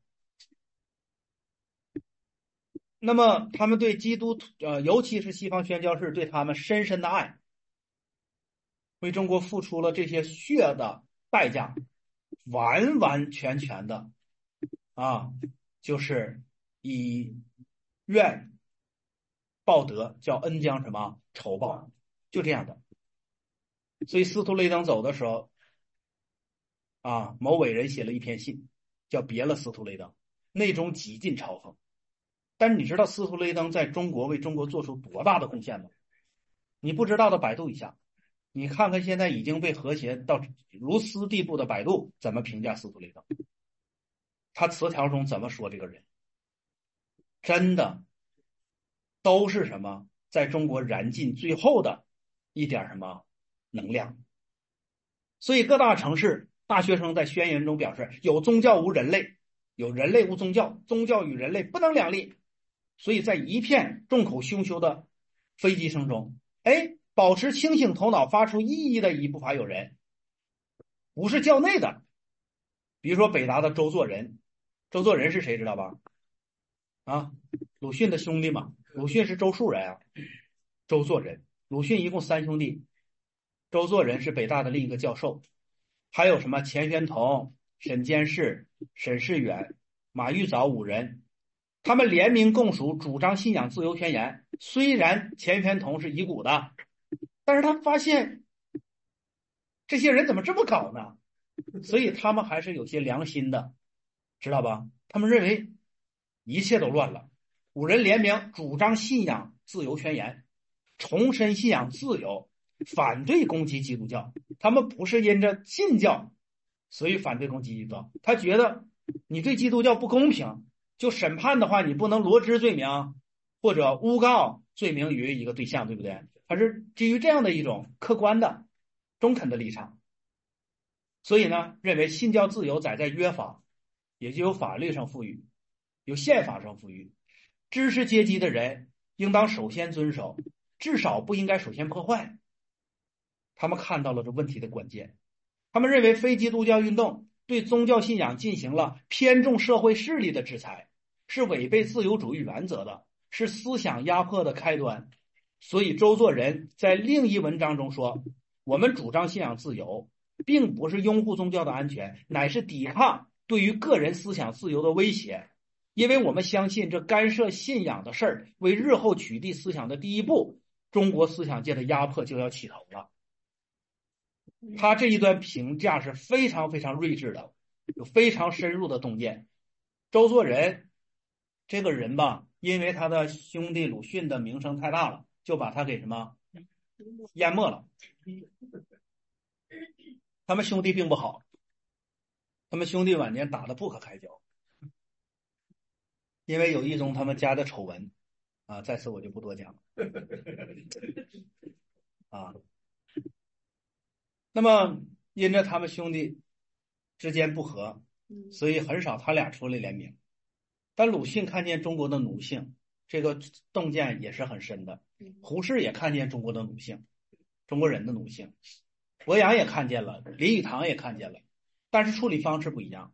Speaker 1: 那么他们对基督呃，尤其是西方宣教士对他们深深的爱，为中国付出了这些血的代价，完完全全的啊，就是以怨报德，叫恩将什么仇报，就这样的。所以司徒雷登走的时候啊，某伟人写了一篇信，叫别了司徒雷登，内中极尽嘲讽。但是你知道司徒雷登在中国为中国做出多大的贡献吗？你不知道的百度一下，你看看现在已经被和谐到如斯地步的百度怎么评价司徒雷登，他词条中怎么说这个人，真的都是什么在中国燃尽最后的一点什么能量。所以各大城市大学生在宣言中表示，有宗教无人类，有人类无宗教，宗教与人类不能两立。所以在一片众口凶凶的飞机声中，哎，保持清醒头脑发出异议的已不乏有人，不是教内的，比如说北大的周作人。周作人是谁知道吧？啊，鲁迅的兄弟嘛，鲁迅是周树人啊。周作人，鲁迅一共三兄弟，周作人是北大的另一个教授，还有什么钱玄同、沈监士、沈世远、马玉藻五人，他们联名共署主张信仰自由宣言。虽然钱玄同是遗骨的，但是他发现这些人怎么这么搞呢？所以他们还是有些良心的，知道吧？他们认为一切都乱了。五人联名主张信仰自由宣言，重申信仰自由，反对攻击基督教。他们不是因着信教所以反对攻击基督教，他觉得你对基督教不公平，就审判的话你不能罗织罪名或者诬告罪名于一个对象，对不对？他是基于这样的一种客观的中肯的立场。所以呢，认为信教自由载在约法，也就有法律上赋予，有宪法上赋予，知识阶级的人应当首先遵守，至少不应该首先破坏。他们看到了这问题的关键，他们认为非基督教运动对宗教信仰进行了偏重社会势力的制裁，是违背自由主义原则的，是思想压迫的开端。所以周作人在另一文章中说，我们主张信仰自由，并不是拥护宗教的安全，乃是抵抗对于个人思想自由的威胁，因为我们相信这干涉信仰的事儿为日后取缔思想的第一步，中国思想界的压迫就要起头了。他这一段评价是非常非常睿智的，有非常深入的洞见。周作人这个人吧，因为他的兄弟鲁迅的名声太大了，就把他给什么淹没了。他们兄弟并不好，他们兄弟晚年打得不可开交，因为有一宗他们家的丑闻啊，在此我就不多讲了啊。那么因着他们兄弟之间不和，所以很少他俩出来联名。但鲁迅看见中国的奴性，这个洞见也是很深的。胡适也看见中国的奴性，中国人的奴性，伯阳也看见了，林语堂也看见了，但是处理方式不一样。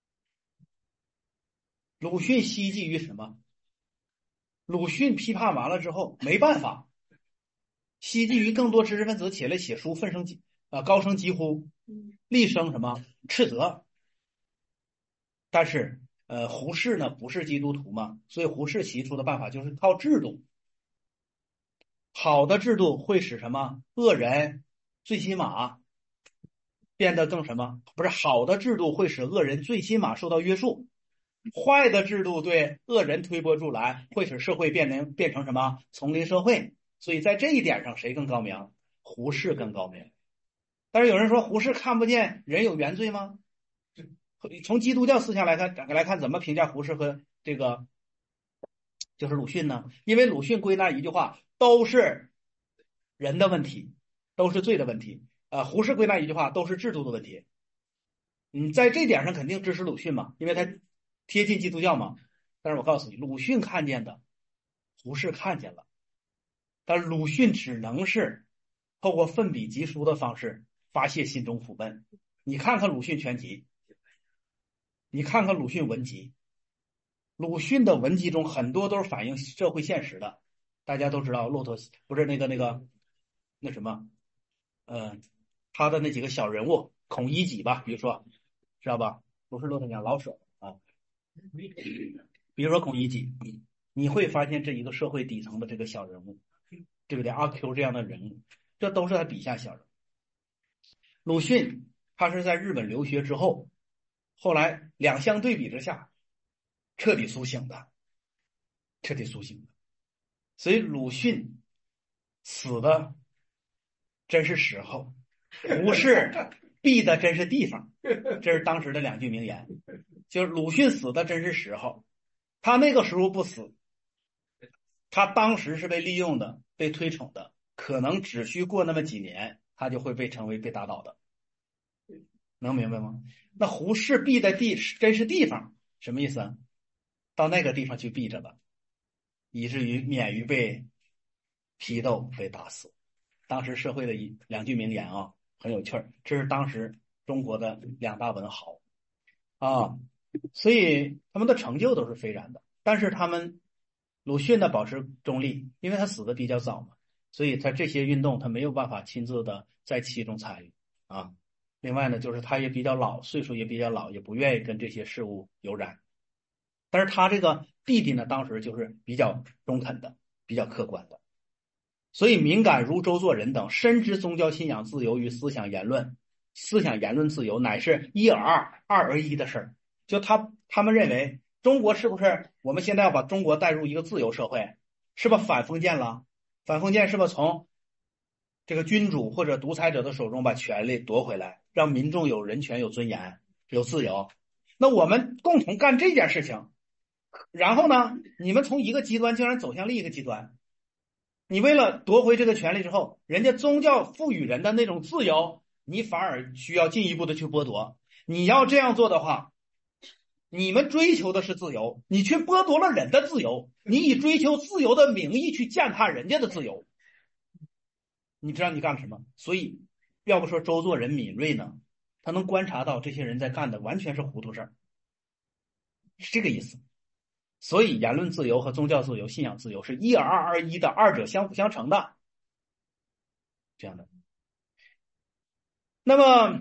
Speaker 1: 鲁迅希冀于什么？鲁迅批判完了之后没办法，希冀于更多知识分子起来写书，奋声啊、呃、高声疾呼，厉声什么斥责。但是呃，胡适呢不是基督徒嘛，所以胡适提出的办法就是靠制度。好的制度会使什么恶人最起码变得更什么？不是好的制度会使恶人最起码受到约束，坏的制度对恶人推波助澜，会使社会变成变成什么丛林社会。所以在这一点上谁更高明？胡适更高明。但是有人说胡适看不见人有原罪吗？从基督教思想来看来看，怎么评价胡适和这个就是鲁迅呢？因为鲁迅归纳一句话，都是人的问题，都是罪的问题。呃，胡适归纳一句话，都是制度的问题。嗯，在这点上肯定支持鲁迅嘛，因为他贴近基督教嘛。但是我告诉你，鲁迅看见的，胡适看见了，但鲁迅只能是透过奋笔疾书的方式发泄心中苦闷。你看看鲁迅全集，你看看鲁迅文集，鲁迅的文集中很多都是反映社会现实的。大家都知道骆驼不是那个那个那什么，呃，他的那几个小人物，孔乙己吧，比如说，知道吧？不是骆驼祥，老舍啊。比如说孔乙己，你会发现这一个社会底层的这个小人物，对不对？阿 Q 这样的人物，这都是他笔下小人。鲁迅他是在日本留学之后，后来两相对比之下，彻底苏醒的，彻底苏醒的。所以鲁迅死的真是时候，胡适毙的真是地方，这是当时的两句名言。就是鲁迅死的真是时候，他那个时候不死，他当时是被利用的，被推崇的，可能只需过那么几年，他就会被成为被打倒的。能明白吗？那胡适避的地真是地方，什么意思？到那个地方去避着了，以至于免于被批斗、被打死。当时社会的一两句名言啊，很有趣儿。这是当时中国的两大文豪啊，所以他们的成就都是斐然的。但是他们鲁迅呢保持中立，因为他死的比较早嘛，所以他这些运动他没有办法亲自的在其中参与啊。另外呢，就是他也比较老，岁数也比较老，也不愿意跟这些事物有染。但是他这个弟弟呢，当时就是比较中肯的，比较客观的。所以敏感如周作人等，深知宗教信仰自由与思想言论、思想言论自由乃是一而二、二而一的事儿。就他他们认为，中国是不是我们现在要把中国带入一个自由社会？是不是反封建了？反封建是不是从这个君主或者独裁者的手中把权力夺回来，让民众有人权、有尊严、有自由？那我们共同干这件事情，然后呢，你们从一个极端竟然走向另一个极端。你为了夺回这个权利之后，人家宗教赋予人的那种自由，你反而需要进一步的去剥夺。你要这样做的话，你们追求的是自由，你却剥夺了人的自由，你以追求自由的名义去践踏人家的自由，你知道你干了什么？所以要不说周作人敏锐呢，他能观察到这些人在干的完全是糊涂事儿，是这个意思。所以言论自由和宗教自由、信仰自由是一而二而一的，二者相辅相成的，这样的。那么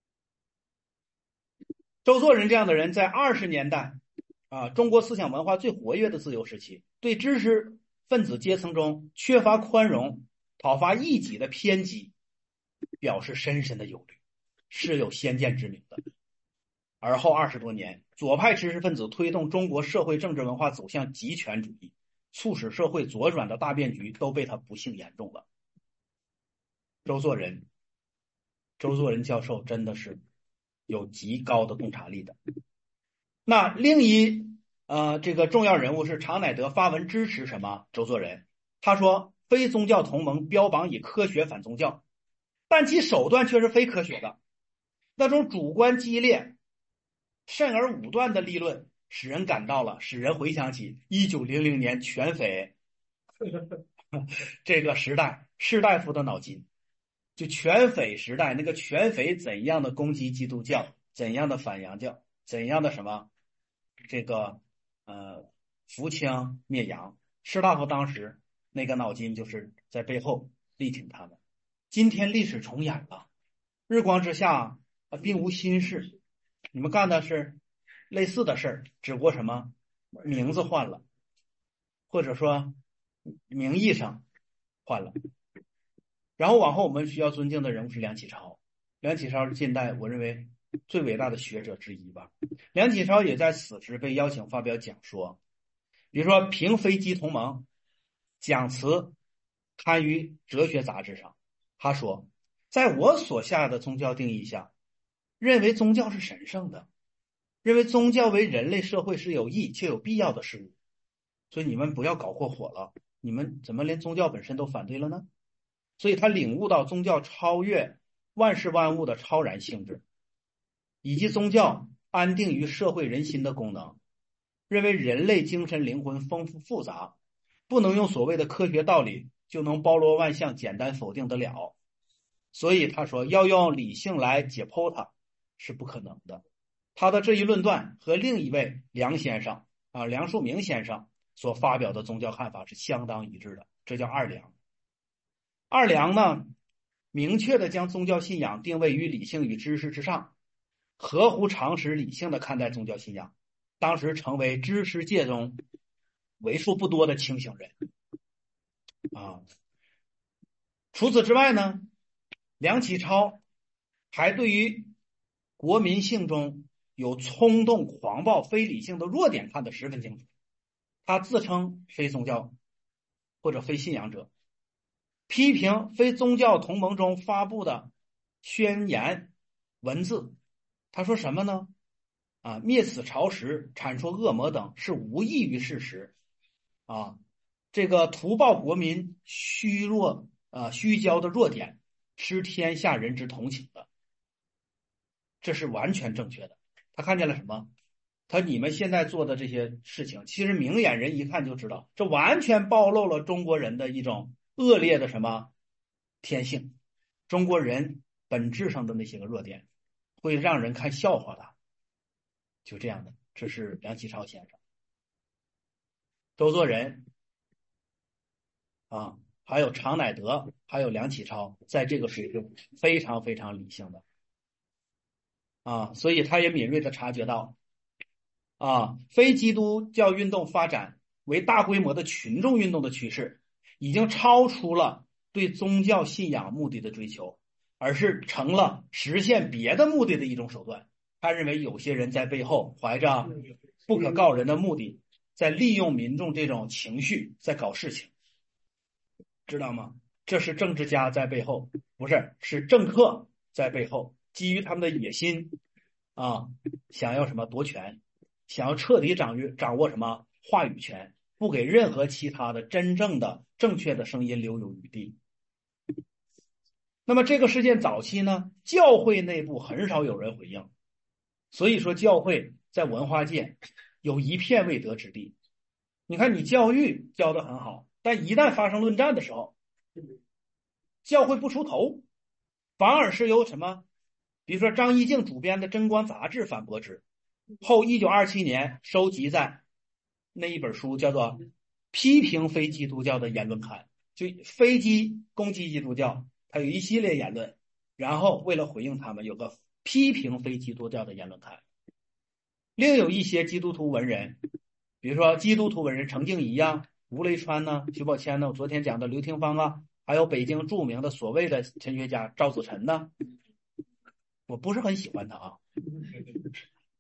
Speaker 1: 周作人这样的人在二十年代啊，中国思想文化最活跃的自由时期，对知识分子阶层中缺乏宽容、讨伐异己的偏激表示深深的忧虑，是有先见之明的。 而后二十多年，左派知识分子推动中国社会政治文化走向极权主义，促使社会左转的大变局都被他不幸言中了。周作人，周作人教授真的是有极高的洞察力的。那另一呃这个重要人物是常乃德发文支持什么？周作人，他说非宗教同盟标榜以科学反宗教，但其手段却是非科学的。那种主观激烈、慎而武断的立论，使人感到了，使人回想起一九零零年全匪这个时代士大夫的脑筋。就全匪时代，那个全匪怎样的攻击基督教，怎样的反洋教，怎样的什么这个呃扶清灭洋，士大夫当时那个脑筋就是在背后力挺他们。今天历史重演了，日光之下啊，并无新事，你们干的是类似的事儿，只不过什么名字换了，或者说名义上换了。然后往后我们需要尊敬的人物是梁启超，梁启超是近代我认为最伟大的学者之一吧。梁启超也在此时被邀请发表讲说，比如说评非基同盟讲词刊于哲学杂志上，他说在我所下的宗教定义下，认为宗教是神圣的，认为宗教为人类社会是有益且有必要的事物，所以你们不要搞过火了，你们怎么连宗教本身都反对了呢？所以他领悟到宗教超越万事万物的超然性质，以及宗教安定于社会人心的功能，认为人类精神灵魂丰富复杂，不能用所谓的科学道理就能包罗万象简单否定得了。所以他说要用理性来解剖它是不可能的。他的这一论断和另一位梁先生啊梁漱溟先生所发表的宗教看法是相当一致的，这叫二梁。二梁呢，明确的将宗教信仰定位于理性与知识之上，合乎常识理性的看待宗教信仰，当时成为知识界中为数不多的清醒人啊。除此之外呢，梁启超还对于国民性中有冲动、狂暴、非理性的弱点看得十分清楚。他自称非宗教或者非信仰者，批评非宗教同盟中发布的宣言文字，他说什么呢？啊，灭此朝时，铲除恶魔等是无异于事实啊，这个图报国民虚弱啊虚骄的弱点，失天下人之同情的，这是完全正确的。他看见了什么？他你们现在做的这些事情，其实明眼人一看就知道，这完全暴露了中国人的一种恶劣的什么天性，中国人本质上的那些个弱点，会让人看笑话的，就这样的。这是梁启超先生。周作人啊，还有常乃德，还有梁启超，在这个水平非常非常理性的啊，所以他也敏锐的察觉到啊，非基督教运动发展为大规模的群众运动的趋势，已经超出了对宗教信仰目的的追求，而是成了实现别的目的的一种手段。他认为有些人在背后怀着不可告人的目的，在利用民众这种情绪在搞事情，知道吗？这是政治家在背后，不是，是政客在背后，基于他们的野心啊，想要什么夺权，想要彻底掌握掌握什么话语权，不给任何其他的真正的正确的声音留有余地。那么这个事件早期呢，教会内部很少有人回应，所以说教会在文化界有一片未得之地。你看你教育教得很好，但一旦发生论战的时候，教会不出头，反而是由什么比如说张一静主编的《真光》杂志反驳之，后一九二七年收集在那一本书叫做《批评非基督教的言论刊》，就非基攻击基督教，它有一系列言论，然后为了回应他们，有个批评非基督教的言论刊。另有一些基督徒文人，比如说基督徒文人程敬怡啊、吴雷川呢、徐宝谦呢，我昨天讲的刘廷芳啊，还有北京著名的所谓的神学家赵子晨呢，我不是很喜欢他啊，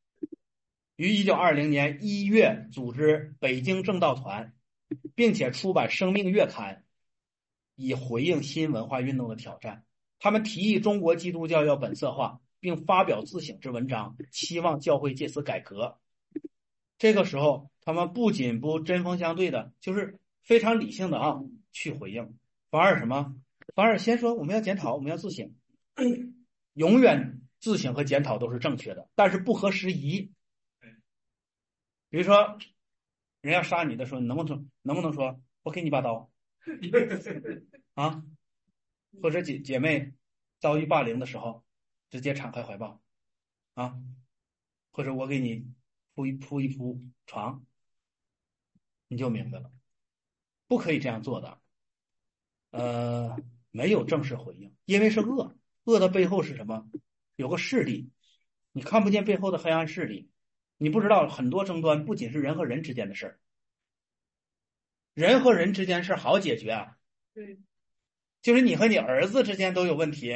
Speaker 1: 于一九二零年一月组织北京正道团，并且出版《生命月刊》，以回应新文化运动的挑战。他们提议中国基督教要本色化，并发表自省之文章，期望教会借此改革。这个时候，他们不仅不针锋相对的，就是非常理性的啊去回应，反而什么？反而先说我们要检讨，我们要自省，永远自省和检讨都是正确的，但是不合时宜。比如说，人要杀你的时候，你能不能能不能说我给你把刀啊？或者姐姐妹遭遇霸凌的时候，直接敞开怀抱啊？或者我给你铺一铺一铺床，你就明白了，不可以这样做的。呃，没有正式回应，因为是恶，恶的背后是什么？有个势力，你看不见背后的黑暗势力，你不知道很多争端不仅是人和人之间的事儿，人和人之间事儿好解决啊，
Speaker 2: 对，
Speaker 1: 就是你和你儿子之间都有问题，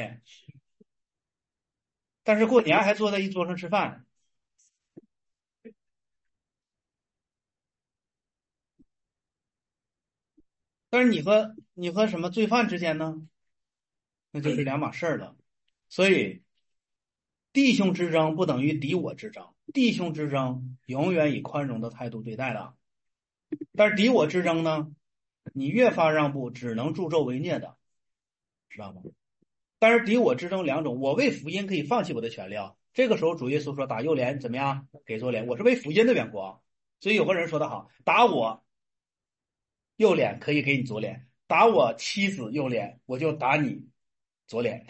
Speaker 1: 但是过年还坐在一桌上吃饭。但是你和你和什么罪犯之间呢？那就是两码事儿了。所以，弟兄之争不等于敌我之争，弟兄之争永远以宽容的态度对待的。但是敌我之争呢，你越发让步，只能助纣为虐的，知道吗？但是敌我之争两种，我为福音可以放弃我的权利啊。这个时候主耶稣说打右脸怎么样？给左脸，我是为福音的缘故啊。所以有个人说得好，打我右脸可以给你左脸，打我妻子右脸，我就打你左脸，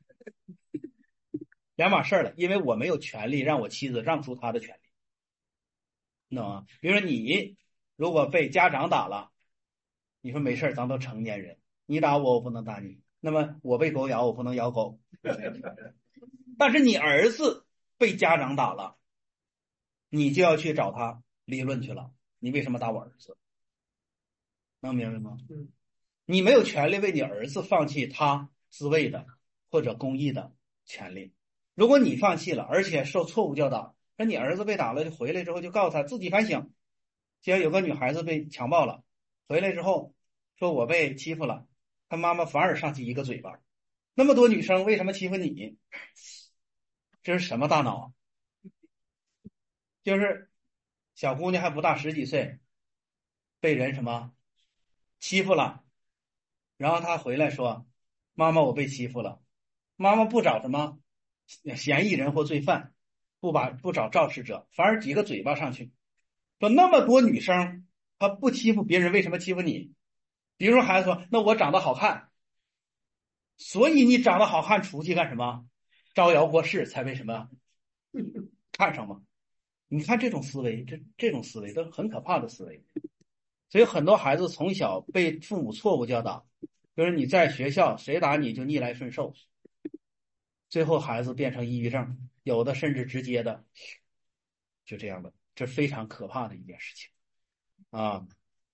Speaker 1: 两码事儿了。因为我没有权利让我妻子让出她的权利，你懂吗？比如说你如果被家长打了，你说没事儿，咱都成年人，你打我，我不能打你。那么我被狗咬，我不能咬狗。但是你儿子被家长打了，你就要去找他理论去了。你为什么打我儿子？能明白吗？
Speaker 2: 嗯，
Speaker 1: 你没有权利为你儿子放弃他自卫的或者公益的权利。如果你放弃了，而且受错误教导，那你儿子被打了，就回来之后就告诉他自己反省。就像有个女孩子被强暴了，回来之后说我被欺负了，她妈妈反而上去一个嘴巴。那么多女生为什么欺负你？这是什么大脑？就是小姑娘还不大十几岁，被人什么欺负了，然后她回来说：妈妈，我被欺负了。妈妈不找什么嫌疑人或罪犯，不把不找肇事者，反而几个嘴巴上去，说那么多女生她不欺负别人，为什么欺负你？比如说孩子说：那我长得好看，所以你长得好看出去干什么？招摇过市才为什么看上吗？你看这种思维，这这种思维都很可怕的思维。所以很多孩子从小被父母错误教导，就是你在学校谁打你就逆来顺受，最后孩子变成抑郁症，有的甚至直接的就这样的，这非常可怕的一件事情啊。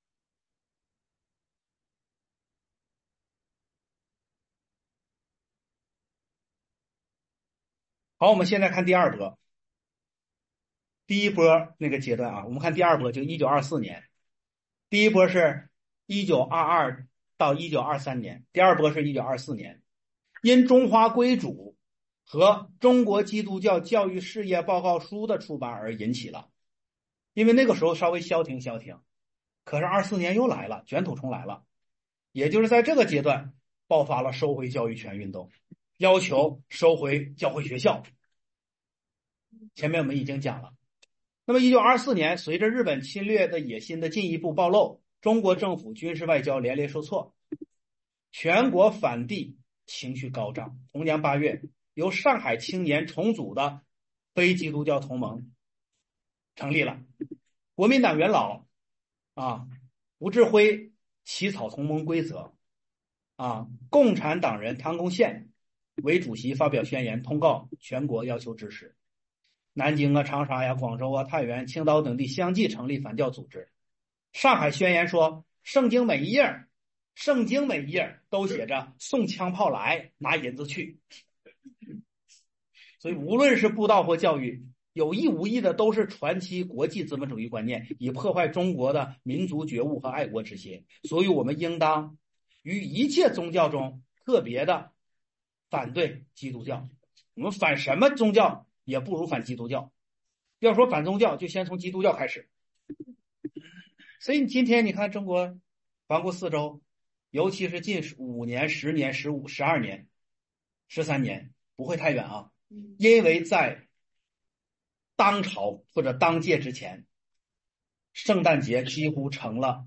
Speaker 1: 好，我们现在看第二波，第一波那个阶段啊，我们看第二波就一九二四年，第一波是一九二二到一九二三年，第二波是一九二四年，因中华归主和中国基督教教育事业报告书的出版而引起了，因为那个时候稍微消停消停，可是二四年又来了，卷土重来了，也就是在这个阶段爆发了收回教育权运动，要求收回教会学校。前面我们已经讲了。那么一九二四年，随着日本侵略的野心的进一步暴露，中国政府军事外交连连受挫，全国反帝情绪高涨。同年八月，由上海青年重组的非基督教同盟成立了，国民党元老啊吴志辉起草同盟规则啊，共产党人汤公宪为主席发表宣言，通告全国要求支持。南京啊、长沙呀、广州啊、太原、青岛等地相继成立反教组织。上海宣言说，圣经每一页，圣经每一页都写着送枪炮来，拿银子去。所以无论是布道或教育， 有意无意的都是传其国际资本主义观念，以破坏中国的民族觉悟和爱国之心。所以我们应当于一切宗教中特别的反对基督教。我们反什么宗教也不如反基督教。要说反宗教，就先从基督教开始。所以今天你看中国环顾四周，尤其是近五年、十年、十五、十二年、十三年，不会太远啊。因为在当朝或者当届之前，圣诞节几乎成了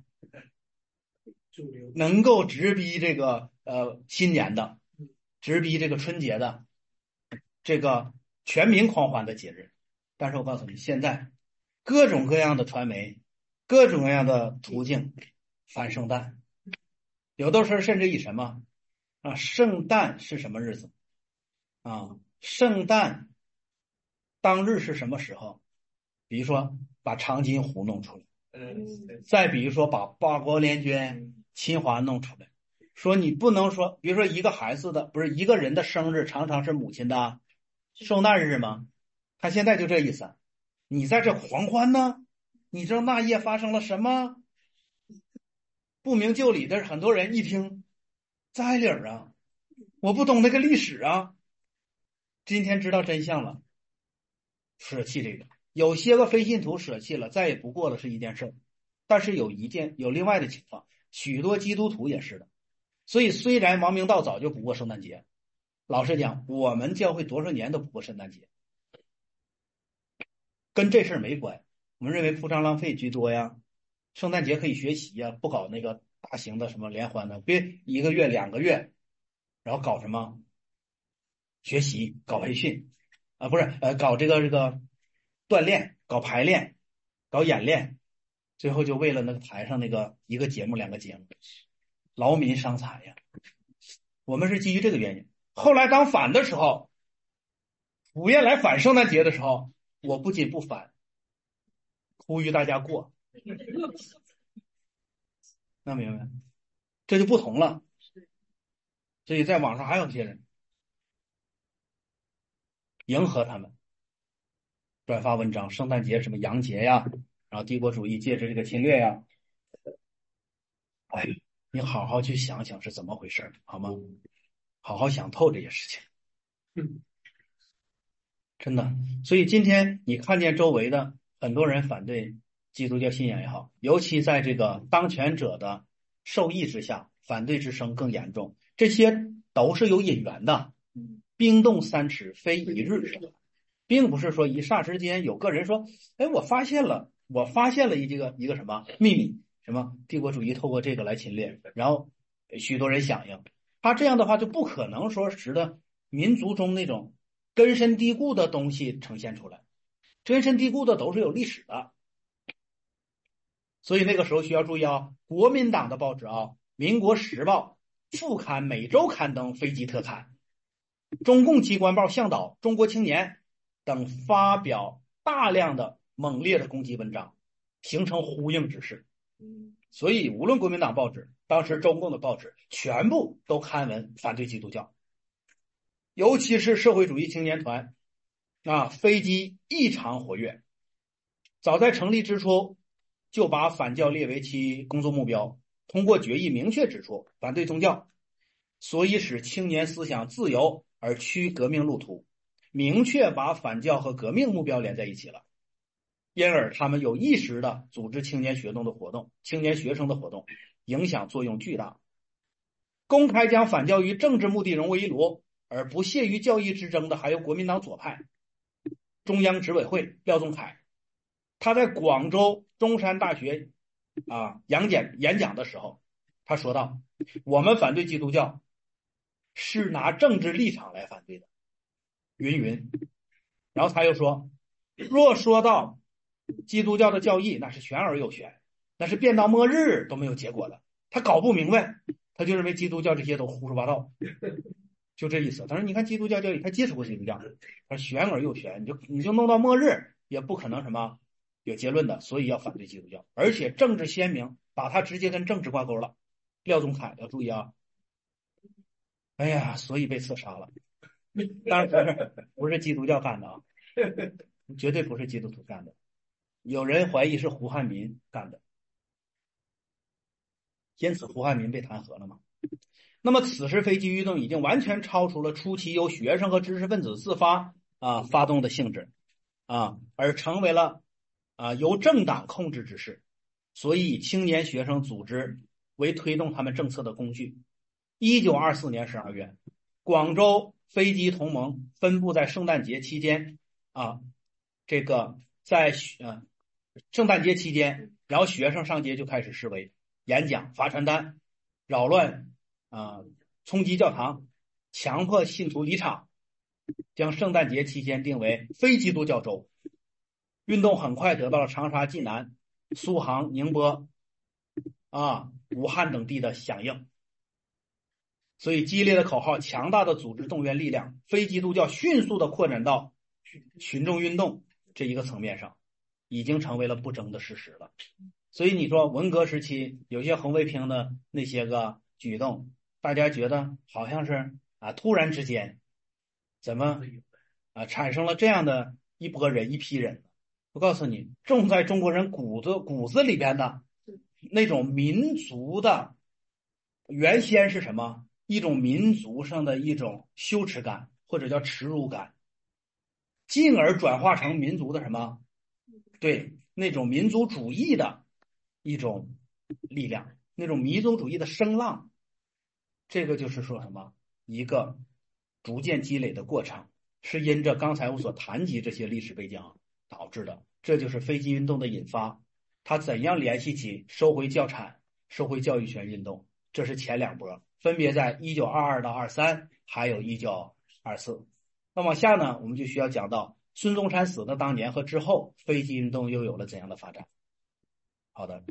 Speaker 1: 能够直逼这个呃新年的、直逼这个春节的这个全民狂欢的节日。但是我告诉你，现在各种各样的传媒、各种各样的途径反圣诞，有的时候甚至以什么啊？圣诞是什么日子啊？圣诞当日是什么时候？比如说把长津湖弄出来，再比如说把八国联军、侵华弄出来，说你不能说，比如说一个孩子的不是一个人的生日，常常是母亲的受难日吗？他现在就这意思，你在这狂欢呢？你知道那夜发生了什么？不明就里的很多人一听，在理儿啊，我不懂那个历史啊。今天知道真相了，舍弃这个。有些个非信徒舍弃了，再也不过了是一件事，但是有一件有另外的情况，许多基督徒也是的。所以虽然王明道早就不过圣诞节，老实讲，我们教会多少年都不过圣诞节，跟这事儿没关。我们认为铺张浪费居多呀，圣诞节可以学习呀，不搞那个大型的什么联欢的，别一个月两个月，然后搞什么学习，搞培训啊，不是呃搞这个这个锻炼，搞排练，搞演练，最后就为了那个台上那个一个节目两个节目，劳民伤财呀。我们是基于这个原因。后来当反的时候，五月来反圣诞节的时候，我不仅不反，呼吁大家过。那明白？这就不同了。所以在网上还有些人迎合他们，转发文章，圣诞节什么洋节呀，然后帝国主义借着这个侵略呀，哎，你好好去想想是怎么回事，好吗？好好想透这些事情。嗯，真的。所以今天你看见周围的很多人反对基督教信仰也好，尤其在这个当权者的授意之下，反对之声更严重。这些都是有引源的，冰冻三尺非一日之并不是说一霎时间有个人说，哎，我发现了，我发现了一这个一个什么秘密，什么帝国主义透过这个来侵略，然后许多人响应，他这样的话就不可能说使得民族中那种根深蒂固的东西呈现出来，根深蒂固的都是有历史的。所以那个时候需要注意啊，国民党的报纸啊，《民国时报》副刊每周刊登飞机特刊，中共机关报《向导》《中国青年》等发表大量的猛烈的攻击文章，形成呼应之势。所以无论国民党报纸，当时中共的报纸，全部都刊文反对基督教，尤其是社会主义青年团啊，飞机异常活跃。早在成立之初，就把反教列为其工作目标，通过决议明确指出反对宗教，所以使青年思想自由而趋革命路途，明确把反教和革命目标连在一起了。因而他们有意识的组织青年学动的活动，青年学生的活动影响作用巨大，公开将反教与政治目的融为一炉，而不屑于教义之争的还有国民党左派中央执委会廖仲恺，他在广州中山大学啊演讲演讲的时候，他说道：“我们反对基督教是拿政治立场来反对的，云云。”然后他又说：“若说到基督教的教义，那是玄而又玄，那是变到末日都没有结果的。他搞不明白，他就认为基督教这些都胡说八道，就这意思。他说：你看基督教教义，他接触过基督教，他说玄而又玄，你就你就弄到末日，也不可能什么有结论的，所以要反对基督教，而且政治鲜明，把他直接跟政治挂钩了。廖仲恺要注意啊，哎呀，所以被刺杀了。当然不是不是基督教干的啊。” 绝对不是基督徒干的，有人怀疑是胡汉民干的，因此胡汉民被弹劾了嘛。那么此时飞机运动已经完全超出了初期由学生和知识分子自发啊发动的性质啊，而成为了啊由政党控制之势，所以以青年学生组织为推动他们政策的工具。一九二四年十二月，广州飞机同盟分布在圣诞节期间啊，这个在呃圣诞节期间，然后学生上街就开始示威、演讲、发传单、扰乱啊、呃、冲击教堂，强迫信徒离场，将圣诞节期间定为非基督教周。运动很快得到了长沙、济南、苏杭、宁波啊、武汉等地的响应。所以激烈的口号、强大的组织动员力量，非基督教迅速的扩展到群众运动这一个层面上，已经成为了不争的事实了。所以你说文革时期有些红卫兵的那些个举动，大家觉得好像是啊突然之间怎么啊产生了这样的一波人一批人？我告诉你，种在中国人骨子骨子里边的那种民族的原先是什么？一种民族上的一种羞耻感，或者叫耻辱感，进而转化成民族的什么？对，那种民族主义的一种力量，那种民族主义的声浪。这个就是说什么？一个逐渐积累的过程，是因着刚才我所谈及这些历史背景导致的。这就是飞机运动的引发，它怎样联系起收回教产、收回教育权运动？这是前两波，分别在一九二二到二三，还有一九二四。那往下呢，我们就需要讲到孙中山死的当年和之后，飞机运动又有了怎样的发展。好的。